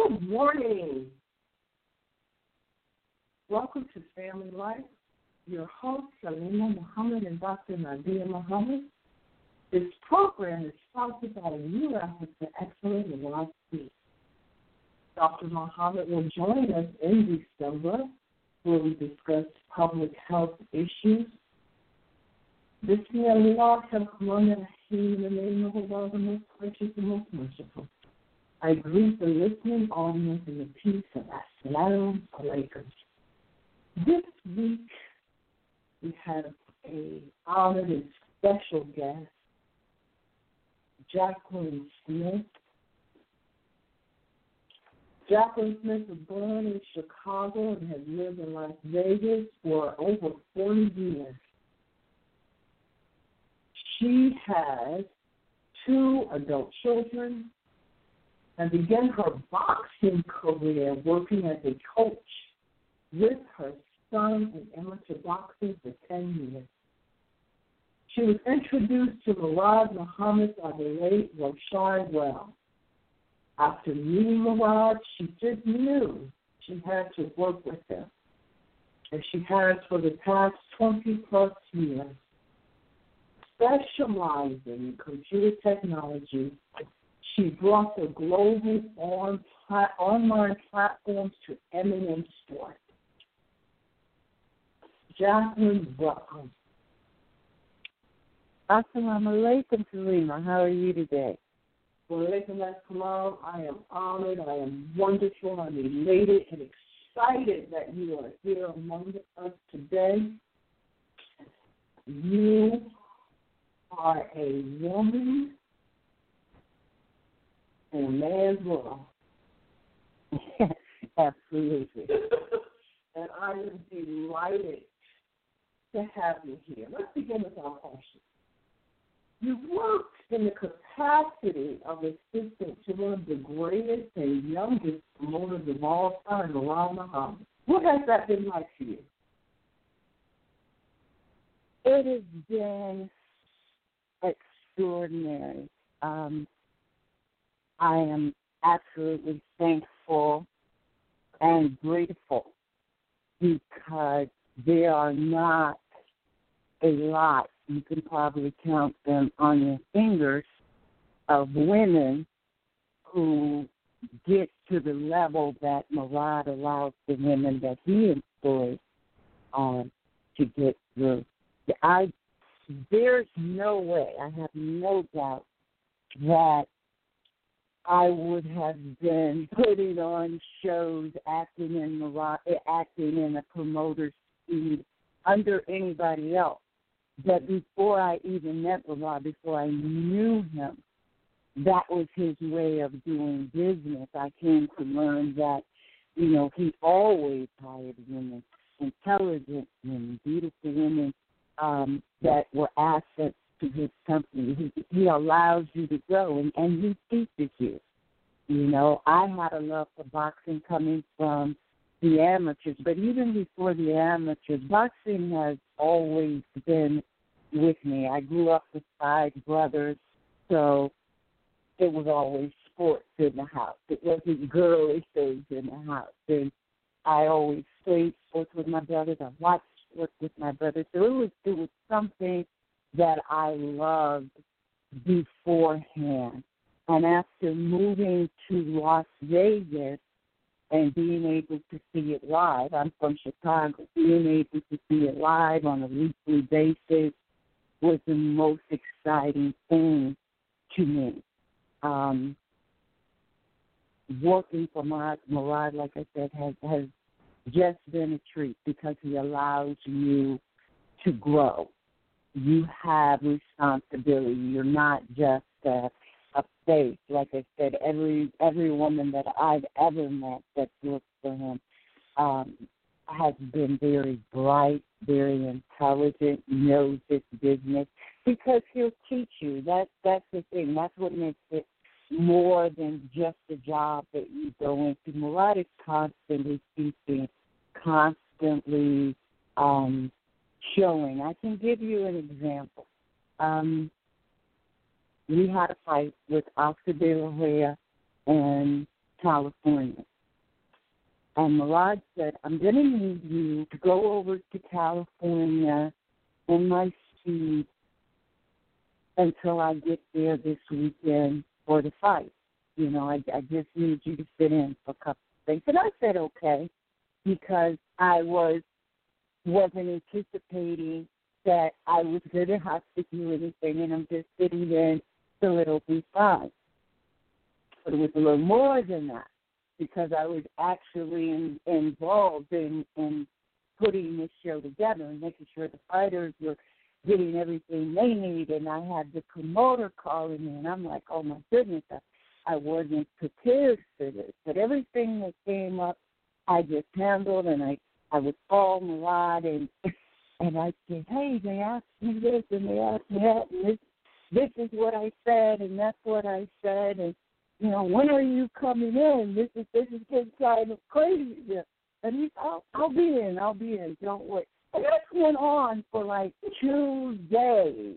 Good morning. Welcome to Family Life. Your hosts, Salima Muhammad and Dr. Nadia Muhammad. This program is sponsored by the New Efforts to Excellence in Life Peace. Dr. Muhammad will join us in December where we discuss public health issues. Bismillah, Allah, in the name of Allah, the most gracious and most merciful. I greet the listening audience in the peace of Assalamu Alaikum. This week, we have a honored and special guest, Jacqueline Smith. Jacqueline Smith was born in Chicago and has lived in Las Vegas for over 40 years. She has 2 adult children and began her boxing career working as a coach with her son in amateur boxing for 10 years. She was introduced to Murad Muhammad by the late Rashad Well. After meeting Murad, she just knew she had to work with him, and she has for the past 20-plus years. Specializing in computer technology, she brought the global online platforms to eminent stores. Jacqueline, welcome. Assalamu alaikum, Salima. How are you today? Walaikum assalam. I am honored. I am wonderful. I'm elated and excited that you are here among us today. You are a woman in a man's world. Absolutely. And I am delighted to have you here. Let's begin with our question. You worked in the capacity of assistant to one of the greatest and youngest promoters of all time, Murad Muhammad. What has that been like for you? It has been extraordinary. I am absolutely thankful and grateful because there are not a lot, you can probably count them on your fingers, of women who get to the level that Murad allows the women that he employs to get through. There's no way, I have no doubt, that I would have been putting on shows, acting in a promoter's suite under anybody else. But before I even met Murad, before I knew him, that was his way of doing business. I came to learn that, he always hired women, intelligent women, beautiful women that were assets to his company. He allows you to go, and he teaches you. I had a love for boxing coming from the amateurs, but even before the amateurs, boxing has always been with me. I grew up with 5 brothers, so it was always sports in the house. It wasn't girly things in the house. And I always played sports with my brothers. I watched sports with my brothers. So it was something that I loved beforehand. And after moving to Las Vegas and being able to see it live, I'm from Chicago, being able to see it live on a weekly basis was the most exciting thing to me. Working for Murad, like I said, has just been a treat because he allows you to grow. You have responsibility. You're not just a face. Like I said, every woman that I've ever met that works for him has been very bright, very intelligent, knows this business, because he'll teach you. That's the thing. That's what makes it more than just a job that you go into. Murad is constantly teaching, constantly showing. I can give you an example. We had a fight with Oscar De La Hoya and California. And Murad said, I'm going to need you to go over to California in my speed until I get there this weekend for the fight. You know, I just need you to sit in for a couple of things. And I said, okay, because I wasn't anticipating that I was going to have to do anything, and I'm just sitting in, so it'll be fine. But it was a little more than that, because I was actually involved in putting this show together and making sure the fighters were getting everything they need. And I had the promoter calling me, and I'm like, oh, my goodness, I wasn't prepared for this. But everything that came up, I just handled, and I would call Murad, and I said, hey, they asked me this, and they asked me that, and this is what I said, and that's what I said, and you know, when are you coming in? This is getting kind of crazy. And he said, I'll be in, don't worry. And that went on for like 2 days.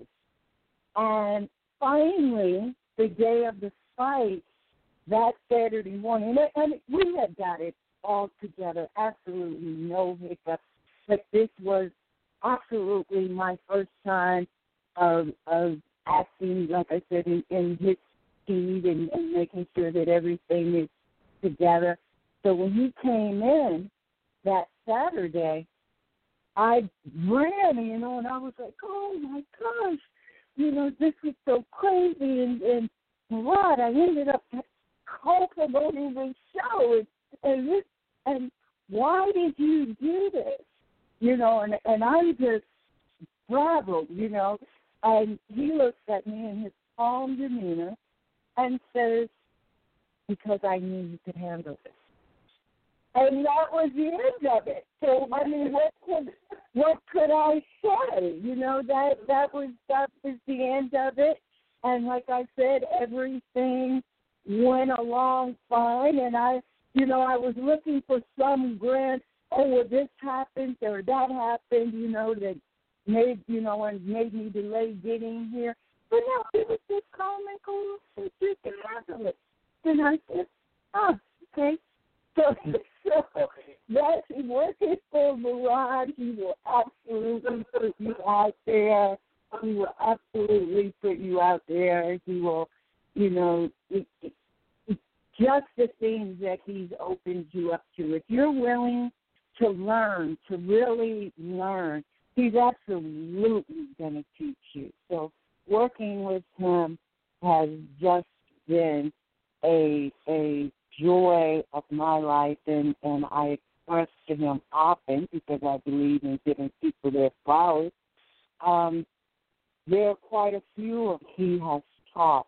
And finally, the day of the fight, that Saturday morning, and we had got it all together, absolutely no hiccups. But this was absolutely my first time of acting, like I said, in his speed and making sure that everything is together. So when he came in that Saturday, I ran, you know, and I was like, oh, my gosh, you know, this is so crazy. And what? I ended up co-promoting the show. And why did you do this? You know, and I'm just bravo, you know. And he looks at me in his calm demeanor and says, because I knew you could handle this. And that was the end of it. So, I mean, what could I say? You know, that was the end of it. And like I said, everything went along fine. And I was looking for some grant, well, this happened or that happened, you know, that made me delay getting here. But no, it was just calm and cool, and you can handle it. And I said, oh, okay. So that's working for Murad. He will absolutely put you out there. He will absolutely put you out there. He will, you know, just the things that he's opened you up to. If you're willing to learn, to really learn, he's absolutely going to teach you. So working with him has just been a joy of my life, and I express to him often because I believe in giving people their flowers. There are quite a few he has taught.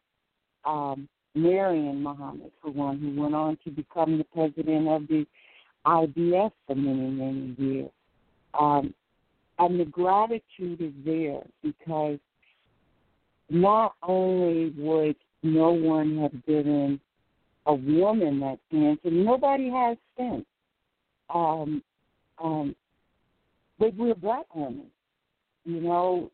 Marion Muhammad, for one, who went on to become the president of the IBS for many, many years. And the gratitude is there because not only would no one have given a woman that chance, and nobody has sense, but we're black women. You know,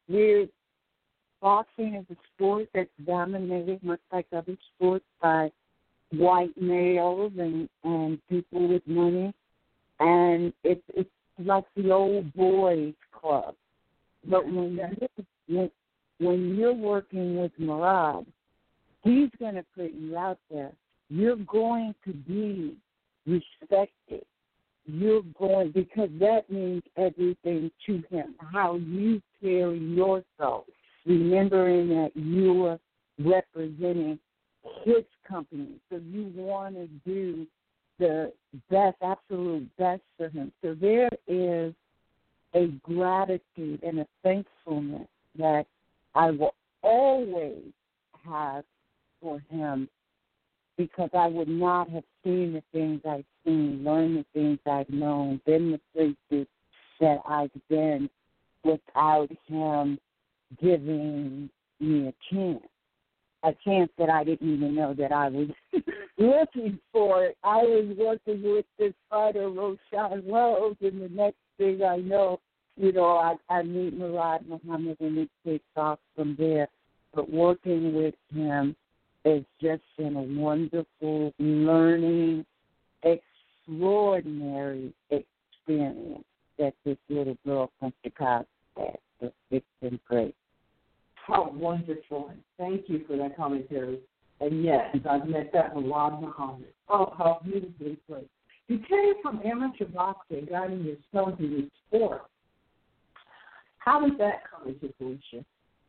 boxing is a sport that's dominated, much like other sports, by white males and people with money, and it's like the old boys club. But when you're working with Murad, he's going to put you out there. You're going to be respected. Because that means everything to him, how you carry yourself, remembering that you are representing his company. So you want to do the best, absolute best for him. So there is a gratitude and a thankfulness that I will always have for him, because I would not have seen the things I've seen, learned the things I've known, been the places that I've been without him giving me a chance that I didn't even know that I was looking for. I was working with this fighter, Roshan Wells, and the next thing I know, I meet Murad Muhammad, and it takes off from there. But working with him it's just been a wonderful learning, extraordinary experience that this little girl from Chicago had. So it's been great. How wonderful. Thank you for that commentary. And yes, I've met that with Rob Muhammad. Oh, how beautifully put. You came from amateur boxing, got in your son to the sport. How did that come into fruition?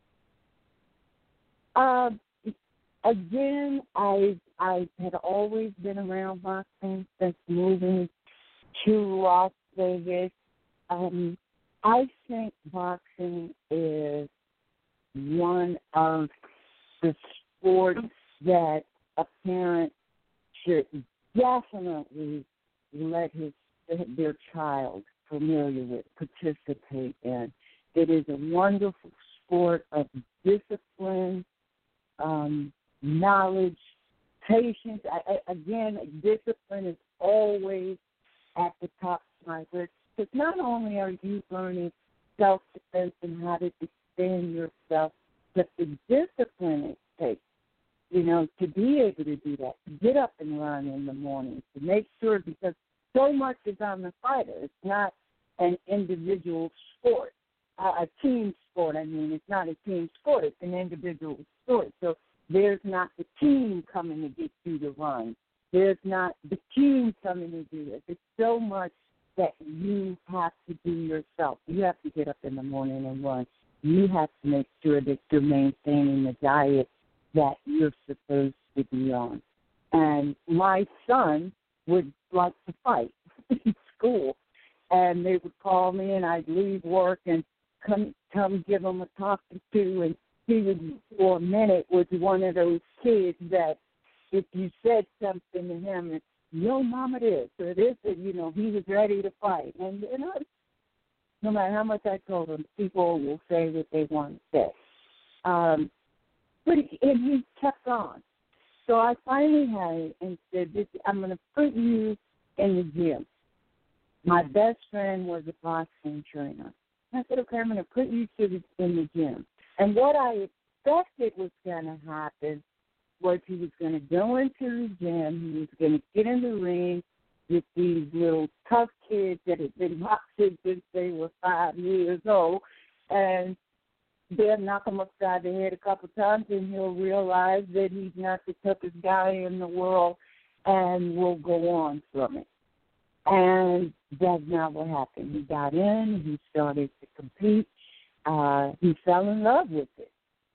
Again, I had always been around boxing since moving to Las Vegas. I think boxing is one of the sports that a parent should definitely let their child familiar with, participate in. It is a wonderful sport of discipline, knowledge, patience. Again, discipline is always at the top of my list, because not only are you learning self-defense and how to defend yourself, but the discipline it takes, to be able to do that, to get up and run in the morning, to make sure, because so much is on the fighter. It's not an individual sport, a team sport. I mean, it's not a team sport. It's an individual sport. So there's not the team coming to get you to run. There's not the team coming to do this. It's so much that you have to do yourself. You have to get up in the morning and run. You have to make sure that you're maintaining the diet that you're supposed to be on. And my son would like to fight in school, and they would call me, and I'd leave work and come give him a talking to, and he would, for a minute, was one of those kids that if you said something to him, it's, yo, mama, this, or this, and, he was ready to fight. And, no matter how much I told him, people will say what they want to say. But he kept on. So I finally had it and said, I'm going to put you in the gym. My best friend was a boxing trainer. I said, okay, I'm going to put you in the gym. And what I expected was going to happen was he was going to go into the gym, he was going to get in the ring with these little tough kids that had been boxing since they were 5 years old, and they'll knock him upside the head a couple times, and he'll realize that he's not the toughest guy in the world, and will go on from it. And that's not what happened. He got in, he started to compete, he fell in love with it,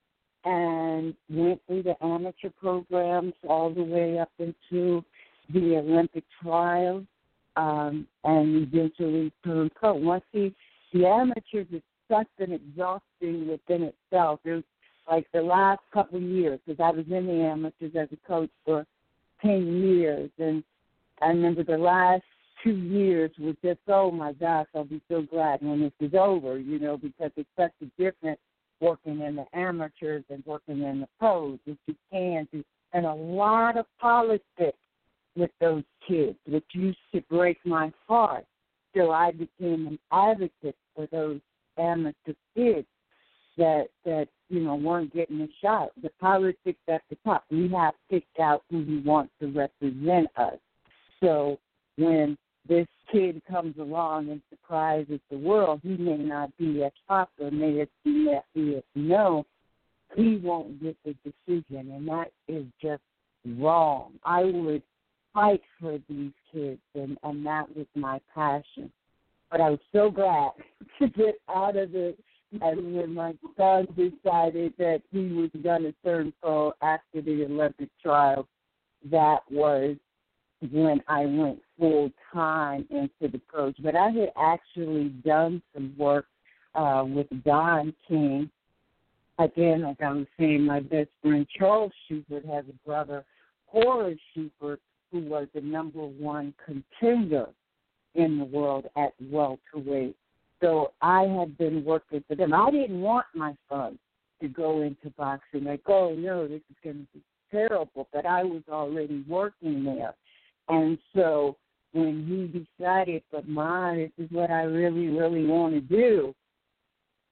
and went through the amateur programs all the way up into the Olympic trials, and eventually turned pro. Once the amateurs is such an exhausting within itself. It was like the last couple of years, because I was in the amateurs as a coach for 10 years, and I remember the last 2 years was just, oh my gosh, I'll be so glad when this is over, because it's such a difference working in the amateurs and working in the pros, which you can do, and a lot of politics with those kids, which used to break my heart. So I became an advocate for those amateur kids that weren't getting a shot. The politics at the top. We have picked out who we want to represent us. So when this kid comes along and surprises the world, he may not be as popular, may be as known. He won't get the decision, and that is just wrong. I would fight for these kids, and that was my passion. But I was so glad to get out of it. And when my son decided that he was going to turn pro after the Olympic trials, that was when I went full-time into the coach. But I had actually done some work with Don King. Again, like I was saying, my best friend Charles Schubert has a brother, Horace Schubert, who was the number one contender in the world at welterweight. So I had been working for them. I didn't want my son to go into boxing. Like, oh, no, this is going to be terrible. But I was already working there. And so when he decided, but Ma, this is what I really, really want to do,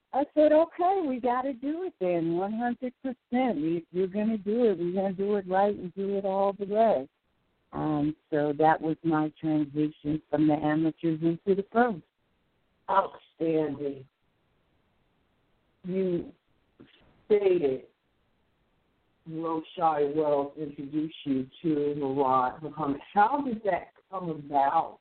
I said, okay, we got to do it then, 100%. You're going to do it. We're going to do it right and do it all the way. So that was my transition from the amateurs into the pros. Outstanding. You stated Roshai Wells introduced you to Murad Muhammad. How did that come about?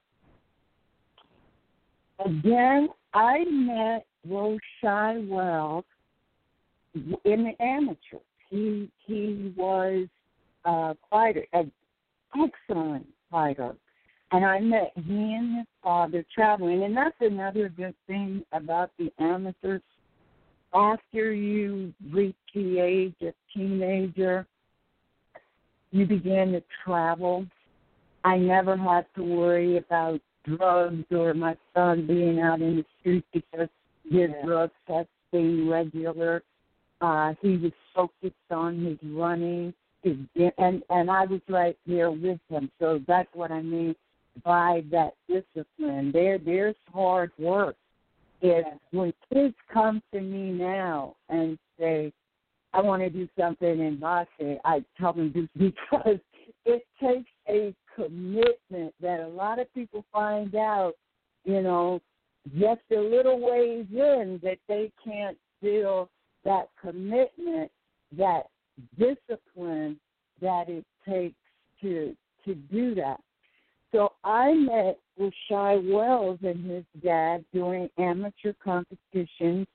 Again, I met Roshai Wells in the amateurs. He was a fighter, an excellent fighter. And I met he and his father traveling. And that's another good thing about the amateurs. After you reach the age of teenager, you begin to travel. I never had to worry about drugs or my son being out in the street because his drug tests being regular. He was focused on his running, and I was right there with him. So that's what I mean by that discipline. There's hard work. When kids come to me now and say, I want to do something in boxing, I tell them this because it takes a commitment that a lot of people find out, just a little ways in that they can't feel that commitment, that discipline that it takes to do that. So I met Roshai Wells and his dad during amateur competitions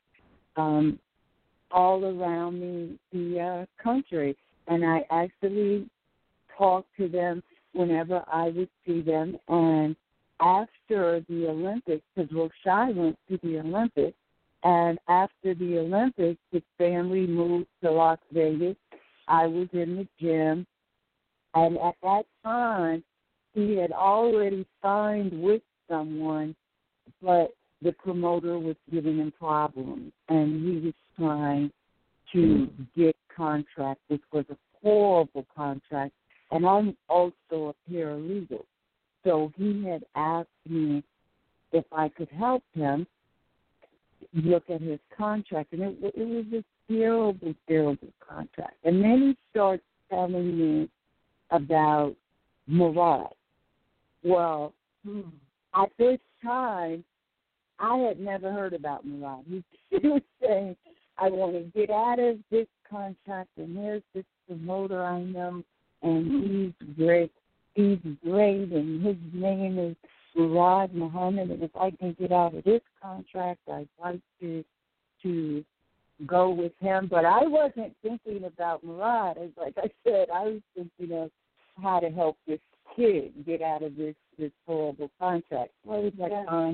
all around the country. And I actually talked to them whenever I would see them. And after the Olympics, because Roshai went to the Olympics, and after the Olympics, his family moved to Las Vegas. I was in the gym. And at that time, he had already signed with someone, but the promoter was giving him problems, and he was trying to get contract, which was a horrible contract, and I'm also a paralegal. So he had asked me if I could help him look at his contract, and it was a terrible, terrible contract. And then he starts telling me about Murad. Well, at this time, I had never heard about Murad. He was saying, I want to get out of this contract, and here's this promoter I know, and he's great. He's great, and his name is Murad Muhammad, and if I can get out of this contract, I'd like to go with him. But I wasn't thinking about Murad. Like I said, I was thinking of how to help this kid get out of this horrible contract. Well, he's like, fine,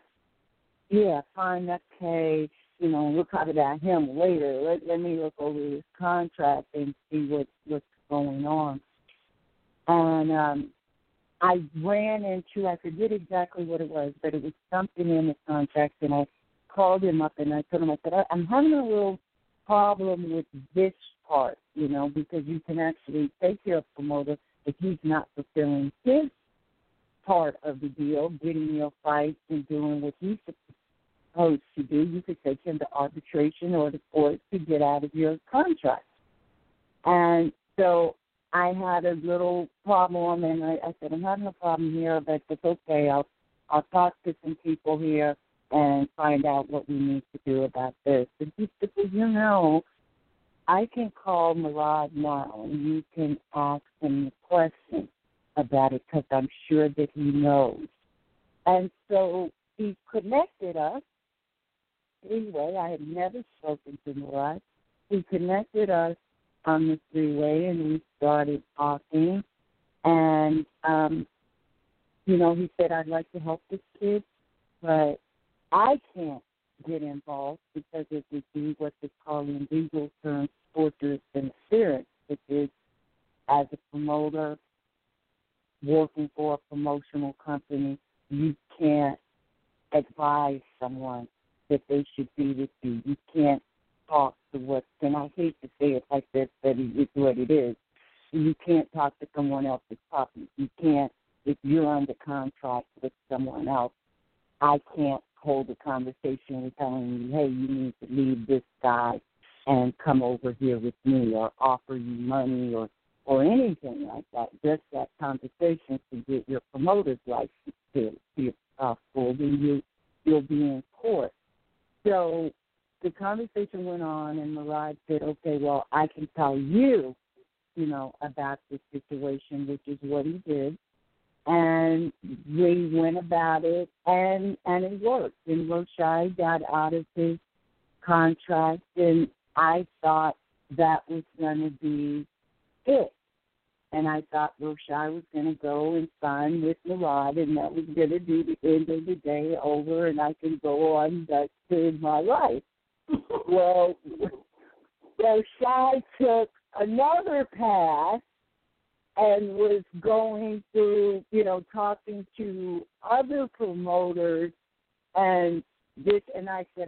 fine, okay, we'll talk about him later. Let me look over his contract and see what's going on. And I ran into, I forget exactly what it was, but it was something in the contract, and I called him up and I told him, I said, I'm having a little problem with this part, because you can actually take care of promoter if he's not fulfilling his part of the deal, getting your fights and doing what he's supposed to do. You could take him to arbitration or the court to get out of your contract. And so I had a little problem, and I said, I'm having a problem here, but it's okay. I'll talk to some people here and find out what we need to do about this. And he said, I can call Murad now, and you can ask him the question about it because I'm sure that he knows. And so he connected us. Anyway, I had never spoken to Murad. He connected us on the freeway, and we started talking. And, he said, I'd like to help this kid, but I can't get involved because it would be what they call in legal terms torturous interference, which is as a promoter working for a promotional company, you can't advise someone that they should be with you. You can't talk to what, and I hate to say it like this, but it's what it is. You can't talk to someone else's property. You can't, if you're under contract with someone else, I can't hold a conversation with telling you, hey, you need to leave this guy and come over here with me, or offer you money, or anything like that. Just that conversation to get your promoter's license to full, then you'll be in court. So the conversation went on, and Murad said, okay, well, I can tell you, about this situation, which is what he did. And we went about it, and it worked. And Roshai got out of his contract, and I thought that was going to be it. And I thought Roshai was going to go and sign with Murad, and that was going to be the end of the day over, and I could go on back to my life. Well, Roshai took another path and was going through, talking to other promoters, and this, and I said,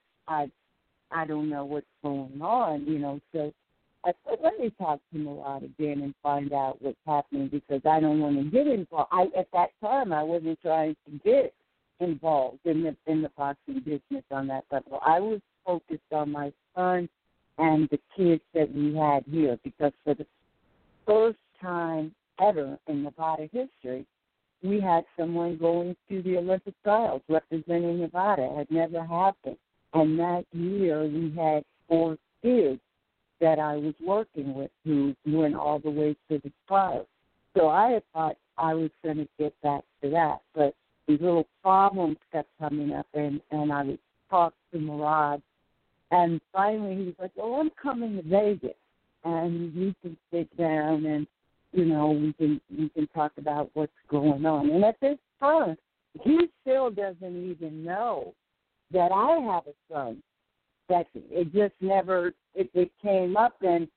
I don't know what's going on, so I said, let me talk to Murad again and find out what's happening, because I don't want to get involved. At that time, I wasn't trying to get involved in the boxing business on that level. I was focused on my son and the kids that we had here, because for the first time ever in Nevada history, we had someone going to the Olympic trials representing Nevada. It had never happened. And that year we had 4 kids that I was working with who went all the way to the trials. So I had thought I was going to get back to that. But these little problems kept coming up, and I would talk to Murad. And finally he was like, oh, I'm coming to Vegas, and we can sit down and, we can talk about what's going on. And at this time, he still doesn't even know that I have a son. That it just never, it came up, and,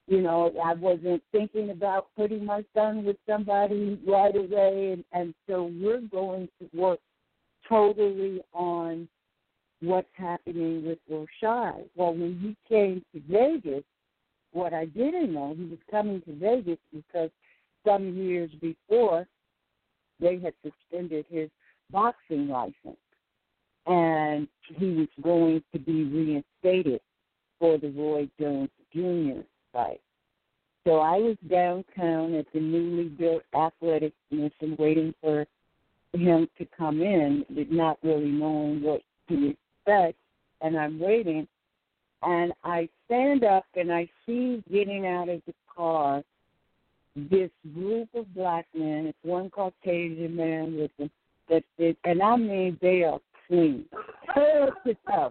I wasn't thinking about putting my son with somebody right away. And so we're going to work totally on what's happening with Roshai. Well, when he came to Vegas, what I didn't know, he was coming to Vegas because some years before they had suspended his boxing license, and he was going to be reinstated for the Roy Jones Jr. fight. So I was downtown at the newly built athletic commission waiting for him to come in, not really knowing what to expect, and I'm waiting. And I stand up, and I see getting out of the car this group of black men. It's one Caucasian man with them. And I mean, they are clean. Head to toe.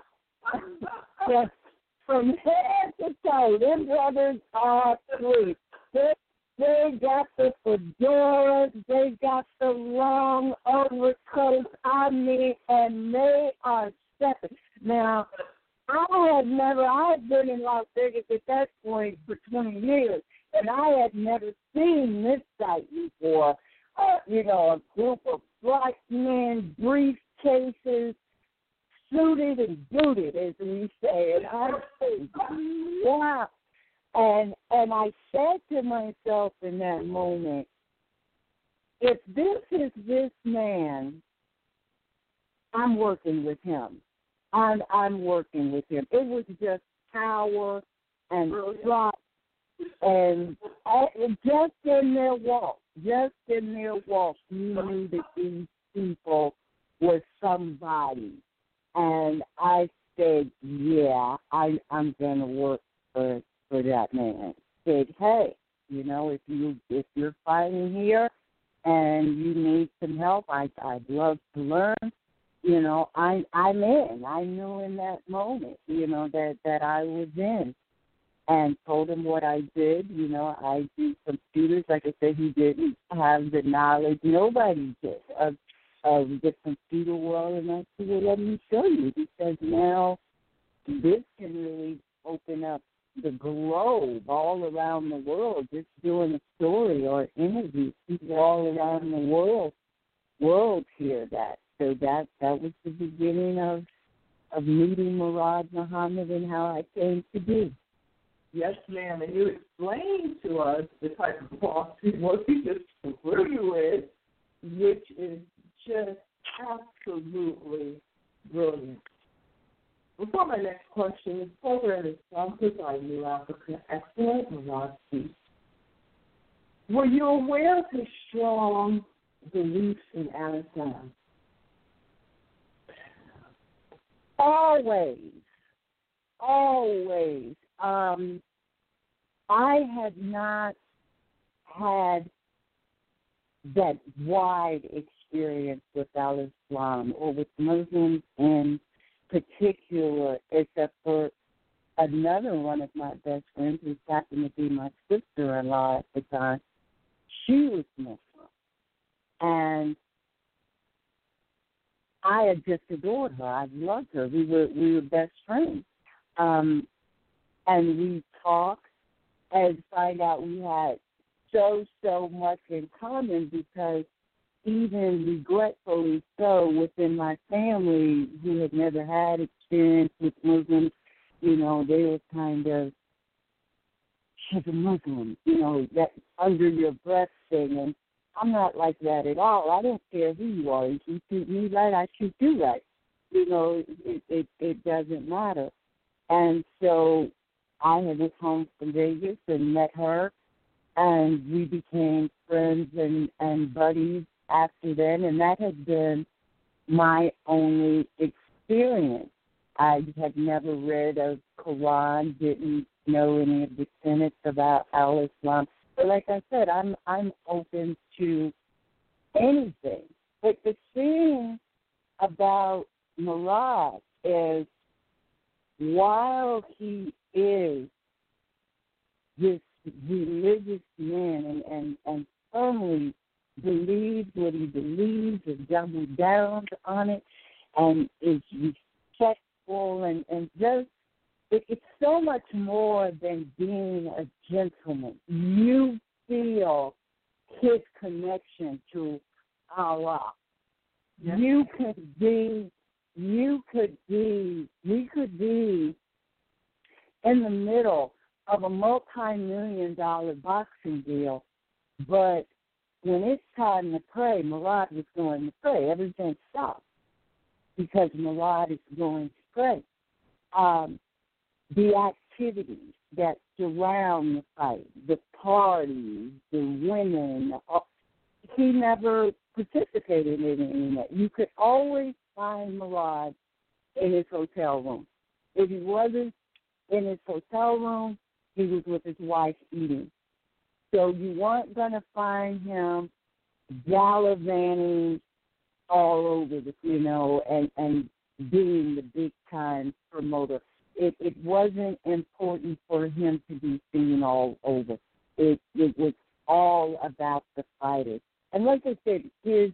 From head to toe, them brothers are clean. They got the fedoras, they got the long overcoats, and they are stepping. Now, I had been in Las Vegas at that point for 20 years, and I had never seen this sight before. A group of black men, briefcases, suited and booted, as we say. And I said, wow. And I said to myself in that moment, if this is this man, I'm working with him. I'm working with him. It was just power and trust, and just in their walk, you knew that these people were somebody. And I said, yeah, I'm going to work for that man. Said, hey, if you're fighting here and you need some help, I'd love to learn. I'm in. I knew in that moment, that I was in, and told him what I did. I do computers. Like I said, he didn't have the knowledge. Nobody did of the computer world. And I said, well, let me show you, because now this can really open up the globe all around the world. Just doing a story or interview, people all around the world hear that. So that was the beginning of meeting Murad Muhammad and how I came to be. Yes, ma'am. And you explained to us the type of boxing work you just familiar with, which is just absolutely by New Africa. Excellent, Murad. Were you aware of his strong beliefs in Al-Islam? Always. I had not had that wide experience with Al-Islam or with Muslims in particular, except for another one of my best friends who happened to be my sister-in-law at the time. She was Muslim. And I had just adored her. I loved her. We were best friends. And we talked and find out we had so much in common, because even regretfully so, within my family who had never had experience with Muslims, they were kind of, she's a Muslim, that under your breath thing. And I'm not like that at all. I don't care who you are. If you treat me right, I treat you right. It doesn't matter. And so I had went home from Vegas and met her, and we became friends and buddies after then, and that had been my only experience. I had never read a Quran, didn't know any of the tenets about Al-Islam. But like I said, I'm open to anything. But the thing about Murad is, while he is this religious man and firmly believes what he believes and doubles down on it and is respectful and just, it's so much more than being a gentleman. You feel his connection to Allah. Yes. We could be in the middle of a multi-million-dollar boxing deal, but when it's time to pray, Murad was going to pray. Everything stopped because Murad is going to pray. The activities that surround the fight, the parties, the women, he never participated in any of that. You could always find Murad in his hotel room. If he wasn't in his hotel room, he was with his wife eating. So you weren't going to find him gallivanting all over and being the big-time promoter. It wasn't important for him to be seen all over. It was all about the fighters. And like I said, his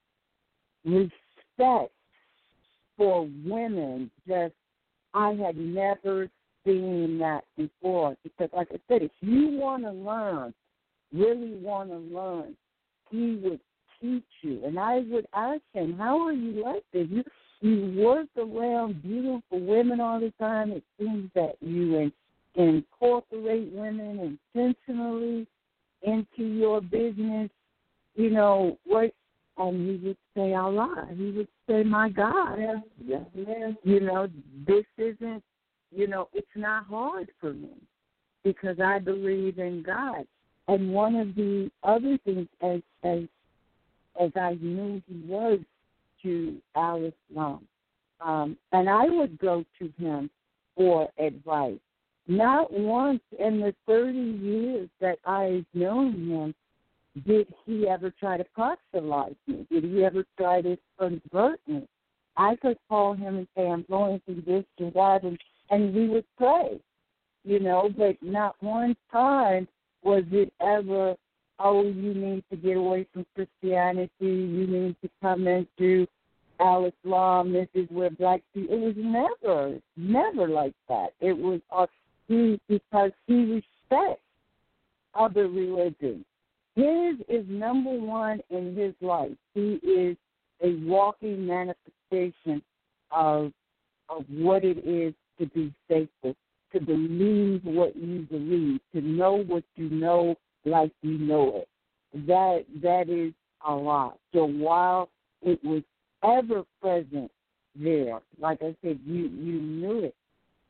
respect for women, I had never seen that before. Because like I said, if you want to learn, really want to learn, he would teach you. And I would ask him, how are you like this? You work around beautiful women all the time. It seems that you incorporate women intentionally into your business. What? And he would say Allah. He would say, my God. Yes. This isn't, it's not hard for me because I believe in God. And one of the other things, as I knew he was to Al-Islam, and I would go to him for advice. Not once in the 30 years that I've known him did he ever try to proselytize me. Did he ever try to convert me? I could call him and say, I'm going through this and that, and we would pray, but not one time was it ever, oh, you need to get away from Christianity, you need to come into Al-Islam, this is where black people, it was never like that. It was because he respects other religions. His is number one in his life. He is a walking manifestation of what it is to be faithful, to believe what you believe, to know what you know like you know it. That is a lot. So while it was ever present there, like I said, you knew it.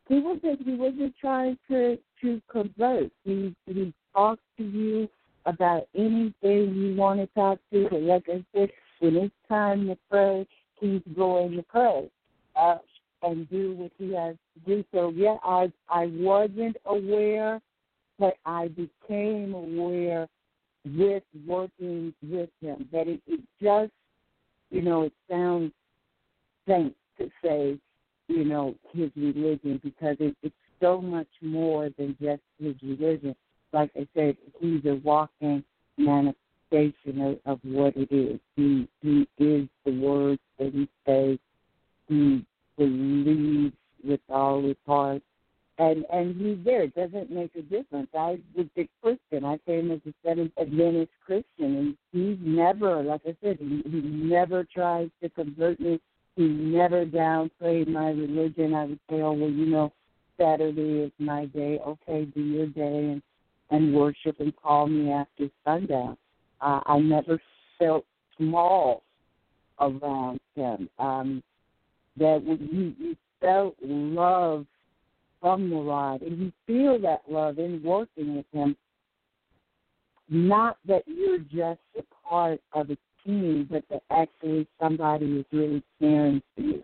he wasn't trying to convert. He talked to you about anything you want to talk to. But like I said, when it's time to pray, he's going to pray and do what he has to do. So yeah, I wasn't aware, but I became aware with working with him. But it just, it sounds saint to say, his religion, because it's so much more than just his religion. Like I said, he's a walking manifestation of what it is. He is the words that he says. He believes with all his heart. And he's there. It doesn't make a difference. I was a Christian. I came as a Seventh Adventist Christian, and he's never, like I said, he never tried to convert me. He never downplayed my religion. I would say, oh, well, Saturday is my day. Okay, do your day and worship and call me after sundown. I never felt small around him. That when you felt love from Murad, and you feel that love in working with him, not that you're just a part of a team, but that actually somebody is really caring for you.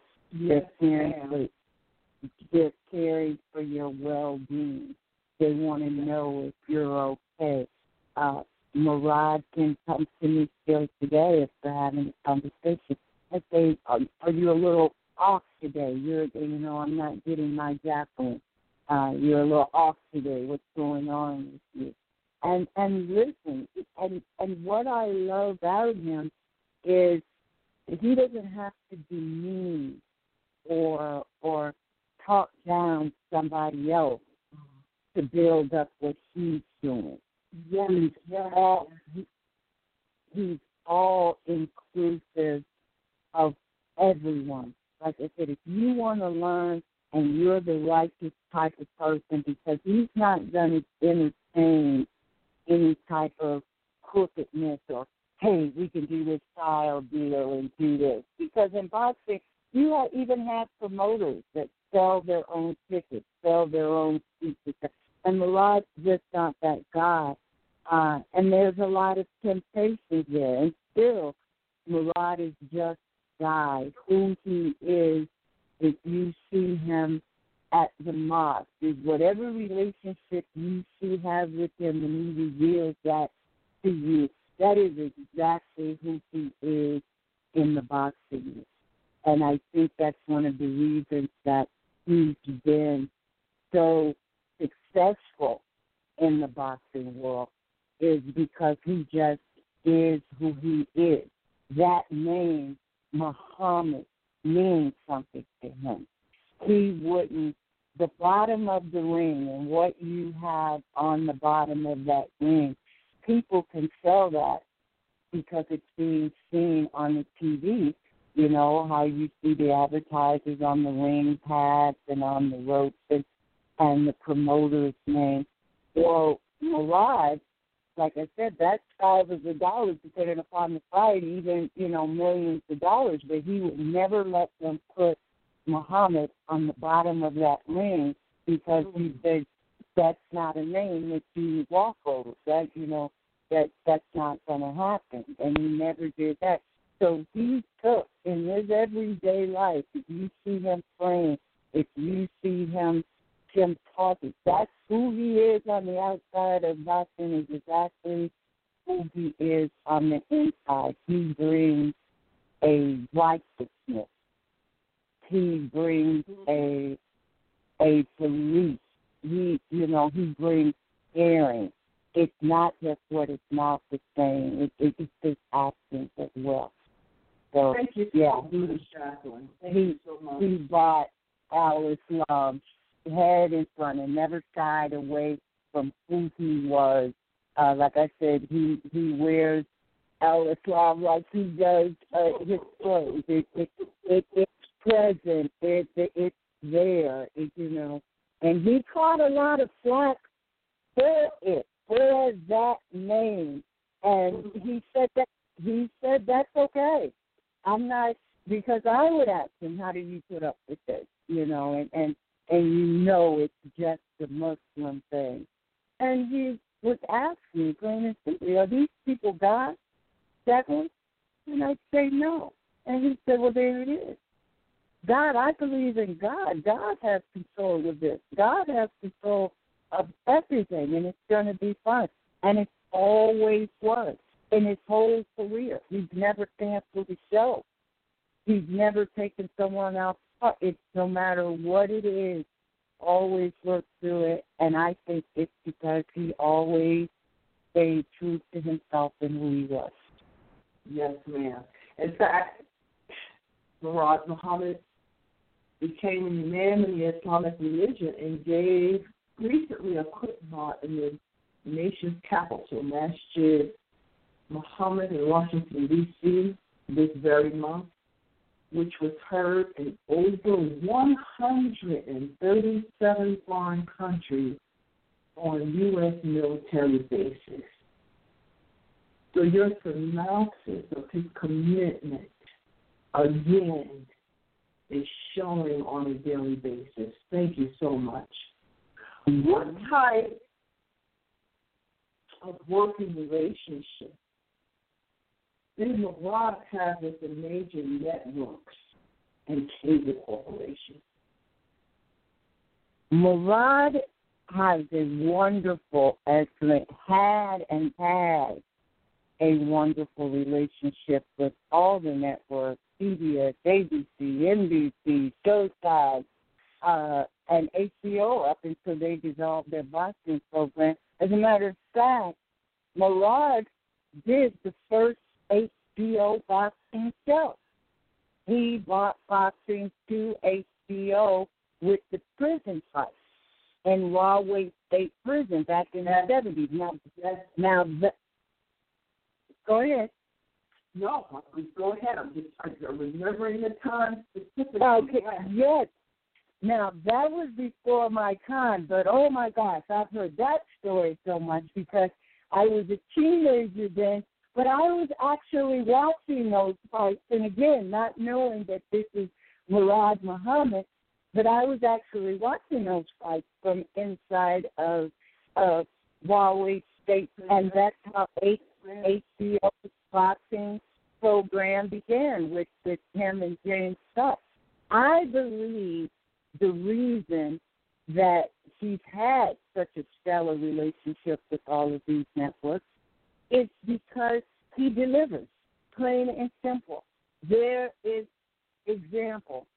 They're caring for your well-being. They want to know if you're okay. Murad can come to me still today if we're having a conversation. I say, are you a little off today? I'm not getting my Jacqueline. You're a little off today. What's going on with you? And listen, and what I love about him is he doesn't have to be mean or talk down somebody else to build up what he's doing. Yes, he's all inclusive of everyone. Like I said, if you want to learn and you're the righteous type of person, because he's not going to entertain any type of crookedness or, hey, we can do this style deal and do this. Because in boxing, you even have promoters that sell their own tickets, sell their own seats. And Murad's just not that guy. And there's a lot of temptations there. And still, Murad is just a guy. Who he is, if you see him at the mosque, is whatever relationship you have with him and he reveals that to you, that is exactly who he is in the boxing. And I think that's one of the reasons that he's been so successful in the boxing world, is because he just is who he is. That name, Muhammad, means something to him. He wouldn't, the bottom of the ring and what you have on the bottom of that ring, people can sell that because it's being seen on the TV. You know, how you see the advertisers on the ring pads and on the ropes and the promoter's name. Well, Murad, like I said, that's thousands of dollars depending upon the fight, even, millions of dollars, but he would never let them put Muhammad on the bottom of that ring because he said that's not a name that you walk over. That, that's not going to happen, and he never did that. So he took, in his everyday life, if you see him praying, if you see him talking, that's who he is on the outside of boxing, is exactly who he is on the inside. He brings a righteousness. He brings a belief. He brings caring. It's not just what his mouth is saying. It's his actions as well. So, thank you so much, Jacqueline. Thank you so much. He brought Al Islam head in front and never shied away from who he was. Like I said, he wears Al Islam like he does his clothes. It's present. It's there. And he caught a lot of flack for it, for that name. And he said that's okay. I'm not, because I would ask him, how do you put up with this? And and you know it's just a Muslim thing. And he would ask me, plain and simply, are these people God? Second? And I'd say no. And he said, well, there it is. God, I believe in God. God has control of this. God has control of everything, and it's going to be fun. And it always was. In his whole career, he's never canceled a show. He's never taken someone else part. It's no matter what it is, always worked through it. And I think it's because he always stayed true to himself and who he was. Yes, ma'am. In fact, Murad Muhammad became an imam in the Islamic religion and gave recently a khutbah in the nation's capital, Masjid Muhammad in Washington, D.C., this very month, which was heard in over 137 foreign countries on U.S. military bases. So your synopsis of his commitment, again, is showing on a daily basis. Thank you so much. What type of working relationship did Murad have with the major networks and cable corporations? Murad has a wonderful, excellent, had a wonderful relationship with all the networks, CBS, ABC, NBC, Showtime, and HBO up until they dissolved their boxing program. As a matter of fact, Murad did the first HBO boxing show. He brought boxing to HBO with the prison fight in Rahway State Prison back in the 70s. Go ahead. No, go ahead. I'm remembering the time specifically. Okay, yes. Now, that was before my time, but oh my gosh, I've heard that story so much because I was a teenager then, but I was actually watching those fights, and again, not knowing that this is Murad Muhammad, but I was actually watching those fights from inside of Rahway State, and that's how HBO's boxing program began with him and James Scott. I believe the reason that he's had such a stellar relationship with all of these networks is because he delivers, plain and simple. There is example.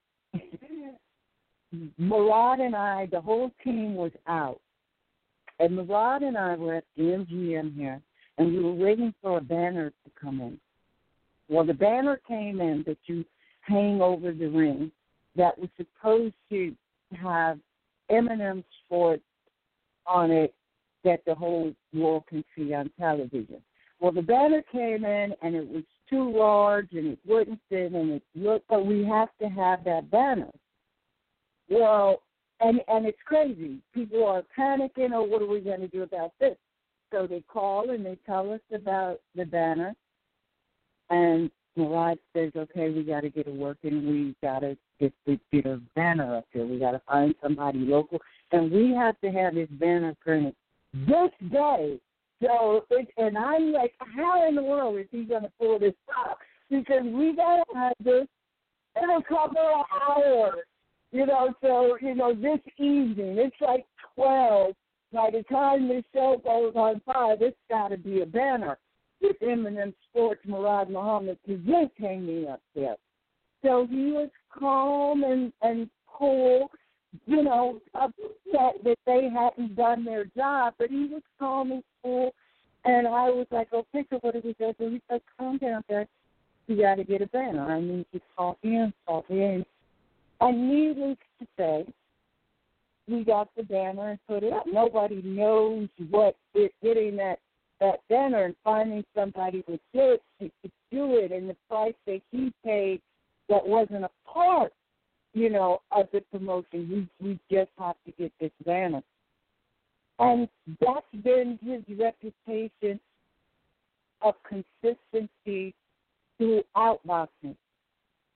Murad and I, the whole team was out, and Murad and I were at the MGM here, and we were waiting for a banner to come in. Well, the banner came in that you hang over the ring that was supposed to have Eminem Sports on it that the whole world can see on television. Well, the banner came in, and it was too large, and it wouldn't fit, and it looked, but we have to have that banner. Well, and it's crazy. People are panicking, oh, what are we going to do about this? So they call and they tell us about the banner, and Murad says, okay, we got to get it working. We got to get a banner up here. We got to find somebody local, and we have to have this banner printed this day. So, and I'm like, how in the world is he going to pull this off? Because we got to have this in a couple of hours, So, this evening, it's like 12. By the time this show goes on 5, it's got to be a banner with Eminem Sports, Murad Muhammad, just hanging up there. So he was calm and cool, upset that they hadn't done their job, but he was calm and cool. And I was like, okay, so what do we do? He said, calm down, Dad. You got to get a banner. I need to call in. And needless to say, we got the banner and put it up. Nobody knows what getting that banner and finding somebody with it to do it, and the price that he paid that wasn't a part, of the promotion. We just have to get this banner. And that's been his reputation of consistency throughout boxing.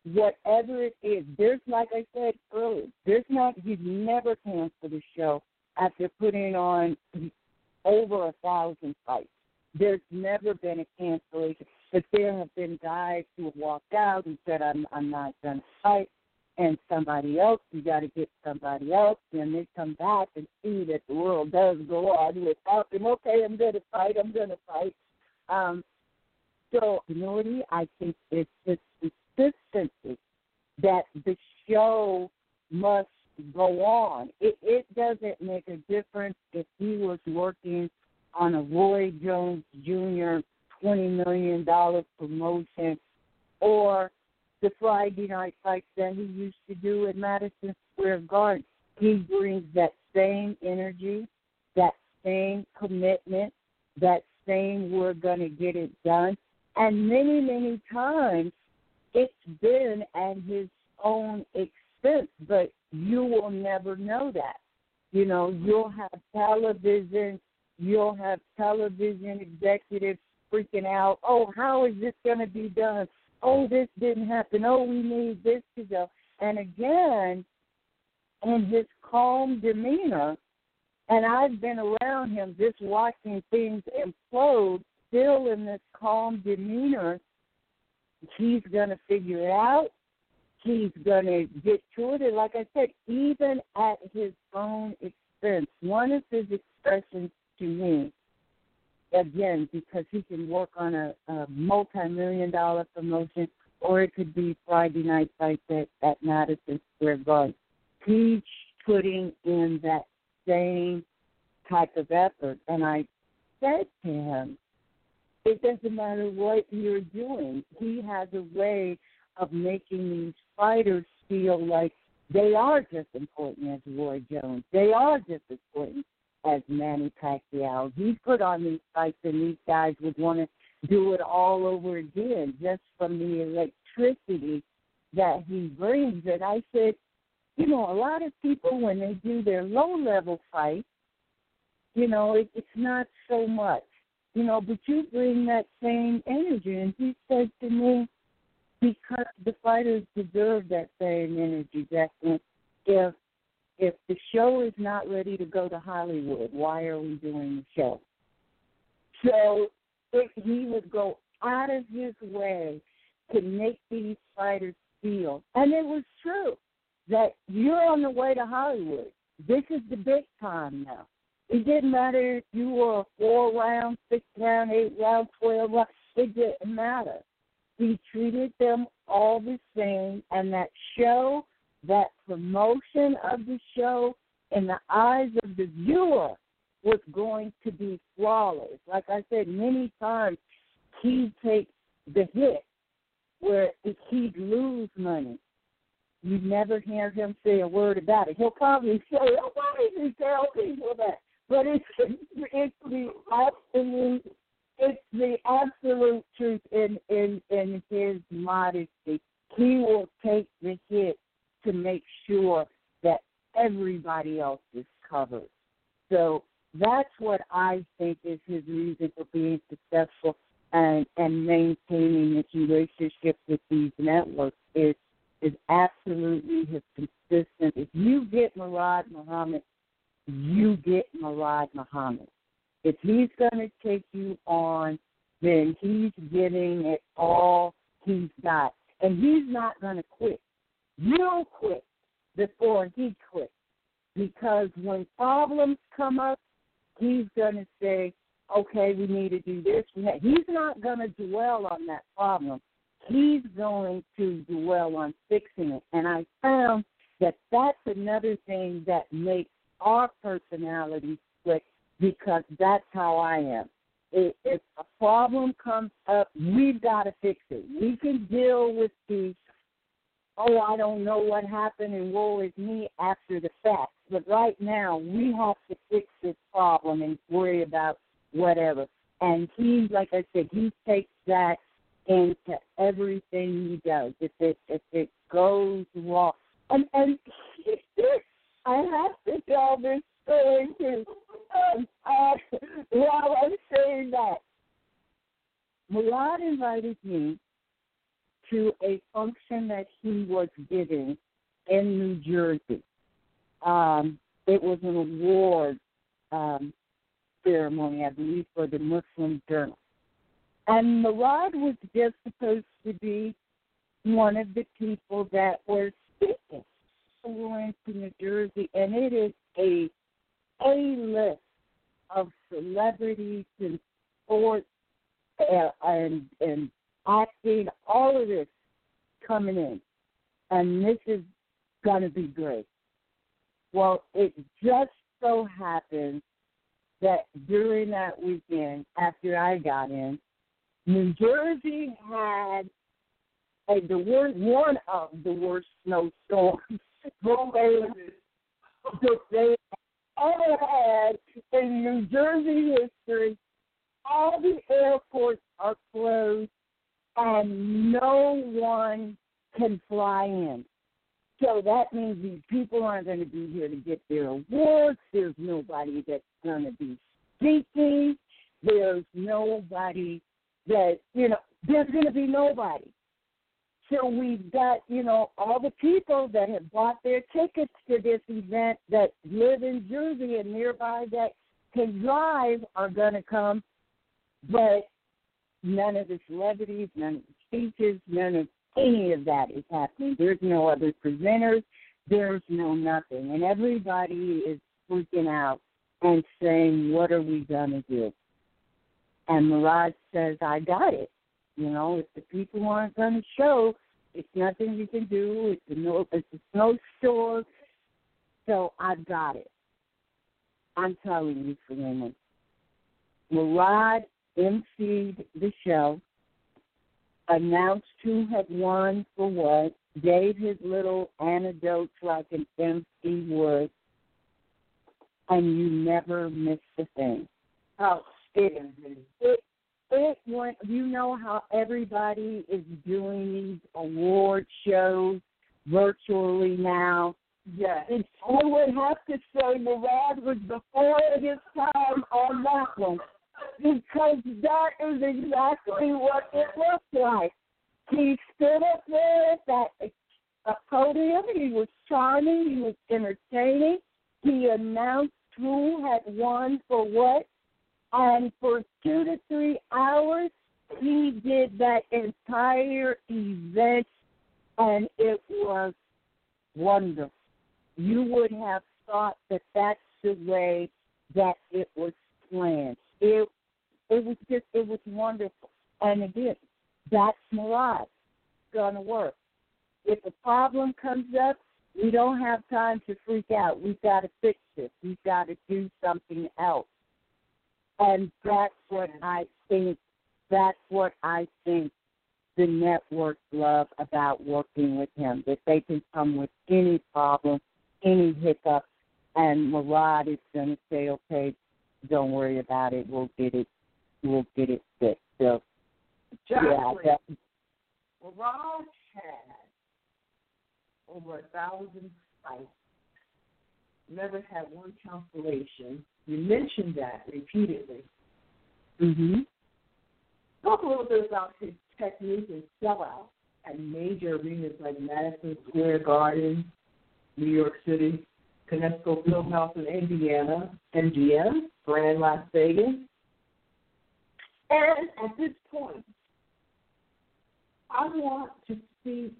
whatever it is, there's, like I said earlier, he's never canceled a show after putting on over 1,000 fights. There's never been a cancellation. But there have been guys who have walked out and said, I'm not going to fight, and somebody else, you got to get somebody else, and they come back and see that the world does go on without them. Okay, I'm going to fight. So, Minority, I think it's the consistency that the show must go on. It doesn't make a difference if he was working on a Roy Jones Jr. $20 million promotion or the Friday night fights that he used to do at Madison Square Garden. He brings that same energy, that same commitment, that same we're going to get it done. And many, many times it's been at his own expense, but you will never know that. You know, you'll have television executives freaking out, oh, how is this going to be done? Oh, this didn't happen. Oh, we need this to go. And again, in his calm demeanor, and I've been around him just watching things implode, still in this calm demeanor, he's going to figure it out. He's going to get to it. And like I said, even at his own expense, one of his expressions to me, again, because he can work on a multi-million-dollar promotion, or it could be Friday night fights at Madison Square Garden. He's putting in that same type of effort. And I said to him, it doesn't matter what you're doing. He has a way of making these fighters feel like they are just important as Roy Jones. They are just important as Manny Pacquiao. He put on these fights, and these guys would want to do it all over again just from the electricity that he brings. And I said, you know, a lot of people, when they do their low-level fights, you know, it's not so much, you know, but you bring that same energy. And he said to me, because the fighters deserve that same energy, Jackson, if the show is not ready to go to Hollywood, why are we doing the show? So he would go out of his way to make these fighters feel, and it was true, that you're on the way to Hollywood. This is the big time now. It didn't matter if you were a 4-round, 6-round, 8-round, 12-round. It didn't matter. He treated them all the same, and that show, that promotion of the show in the eyes of the viewer was going to be flawless. Like I said, many times he'd take the hit where he'd lose money. You'd never hear him say a word about it. He'll probably say, oh, why did you tell people that? But it's the absolute truth in his modesty. He will take the hit to make sure that everybody else is covered. So that's what I think is his reason for being successful and maintaining his relationship with these networks is absolutely his consistent. If you get Murad Muhammad, you get Murad Muhammad. If he's going to take you on, then he's getting it all he's got. And he's not going to quit. You'll quit before he quits. Because when problems come up, he's going to say, okay, we need to do this. He's not going to dwell on that problem. He's going to dwell on fixing it. And I found that that's another thing that makes our personality click, because that's how I am. If a problem comes up, we've got to fix it. We can deal with the, oh, I don't know what happened and woe is me after the fact. But right now, we have to fix this problem and worry about whatever. And he, like I said, he takes that into everything he does. If it goes wrong. And I have to tell this story too. While I'm saying that, Murad invited me to a function that he was giving in New Jersey. It was an award ceremony, I believe, for the Muslim Journal. And Murad was just supposed to be one of the people that were speaking. We went to New Jersey, and it is a list of celebrities and sports and acting, all of this coming in. And this is going to be great. Well, it just so happened that during that weekend, after I got in, New Jersey had one of the worst snowstorms that they ever had in New Jersey history. All the airports are closed, and no one can fly in. So that means these people aren't going to be here to get their awards. There's nobody that's going to be speaking. There's nobody that, there's going to be nobody. So we've got, all the people that have bought their tickets to this event that live in Jersey and nearby that can drive are going to come, but none of the celebrities, none of the speeches, none of any of that is happening. There's no other presenters. There's no nothing. And everybody is freaking out and saying, what are we going to do? And Murad says, I got it. If the people aren't going to show, it's nothing you can do. It's a snowstorm. So I've got it. I'm telling you, Selena. Murad emceed the show, announced who had won for what, gave his little anecdotes like an MC would, and you never missed a thing. Outstanding. It went, how everybody is doing these award shows virtually now? Yes. I would have to say Murad was before his time on that one, because that is exactly what it looked like. He stood up there at that podium. He was charming. He was entertaining. He announced who had won for what. And for 2 to 3 hours, he did that entire event, and it was wonderful. You would have thought that that's the way that it was planned. It was wonderful. And again, that's Murad. It's going to work. If a problem comes up, we don't have time to freak out. We've got to fix it. We've got to do something else. And that's what I think. That's what I think the networks love about working with him. That they can come with any problem, any hiccup, and Murad is going to say, "Okay, don't worry about it. We'll get it fixed." So, exactly. Murad had over 1,000 sites. Never had one cancellation. You mentioned that repeatedly. Mm-hmm. Talk a little bit about his technique and sellout at major arenas like Madison Square Garden, New York City, Conesco Fieldhouse in Indiana, MGM, Grand Las Vegas. And at this point, I want to speak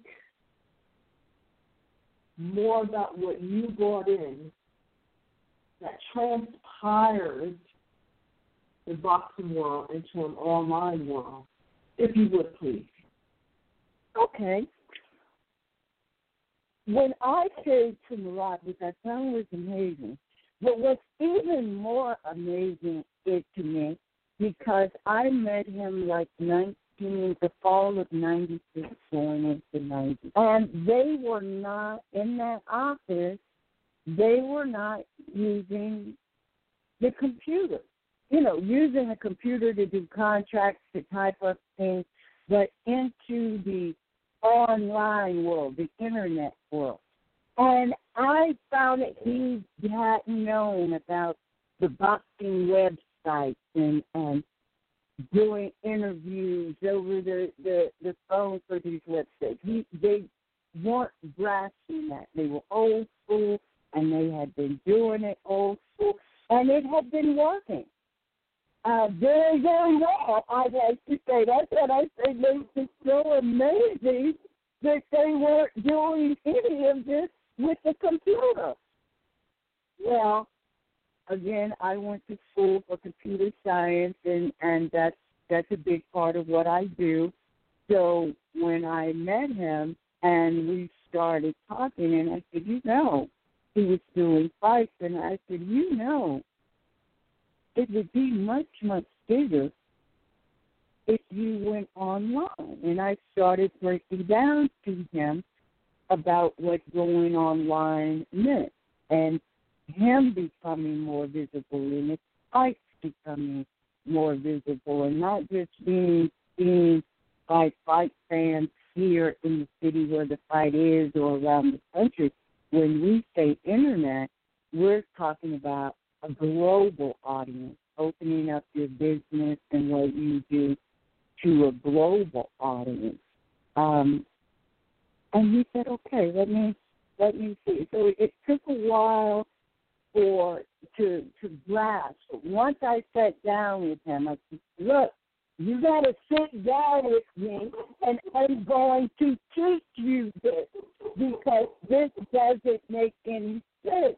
more about what you brought in that transpired the boxing world into an online world, if you would, please. Okay. When I came to Murad, which I found was amazing, but what's even more amazing is to me, because I met him the fall of 96 going into 90. And they were not in that office. They were not using the computer. Using a computer to do contracts, to type up things, but into the online world, the internet world. And I found that he hadn't known about the boxing websites and doing interviews over the phone for these websites. They weren't grasping that. They were old school, and they had been doing it old school, and it had been working very, very well, I'd like to say. That's what I say. It's so amazing that they weren't doing any of this with the computer. Well, again, I went to school for computer science, and that's a big part of what I do. So when I met him and we started talking, and I said, he was doing fights, and I said, it would be much, much bigger if you went online. And I started breaking down to him about what going online meant, and him becoming more visible, and his fights becoming more visible, and not just being seen by fight fans here in the city where the fight is or around the country. When we say internet, we're talking about a global audience, opening up your business and what you do to a global audience. And he said, okay, let me see. So it took a while to grasp. Once I sat down with him, I said, look, you got to sit down with me, and I'm going to teach you this, because this doesn't make any sense.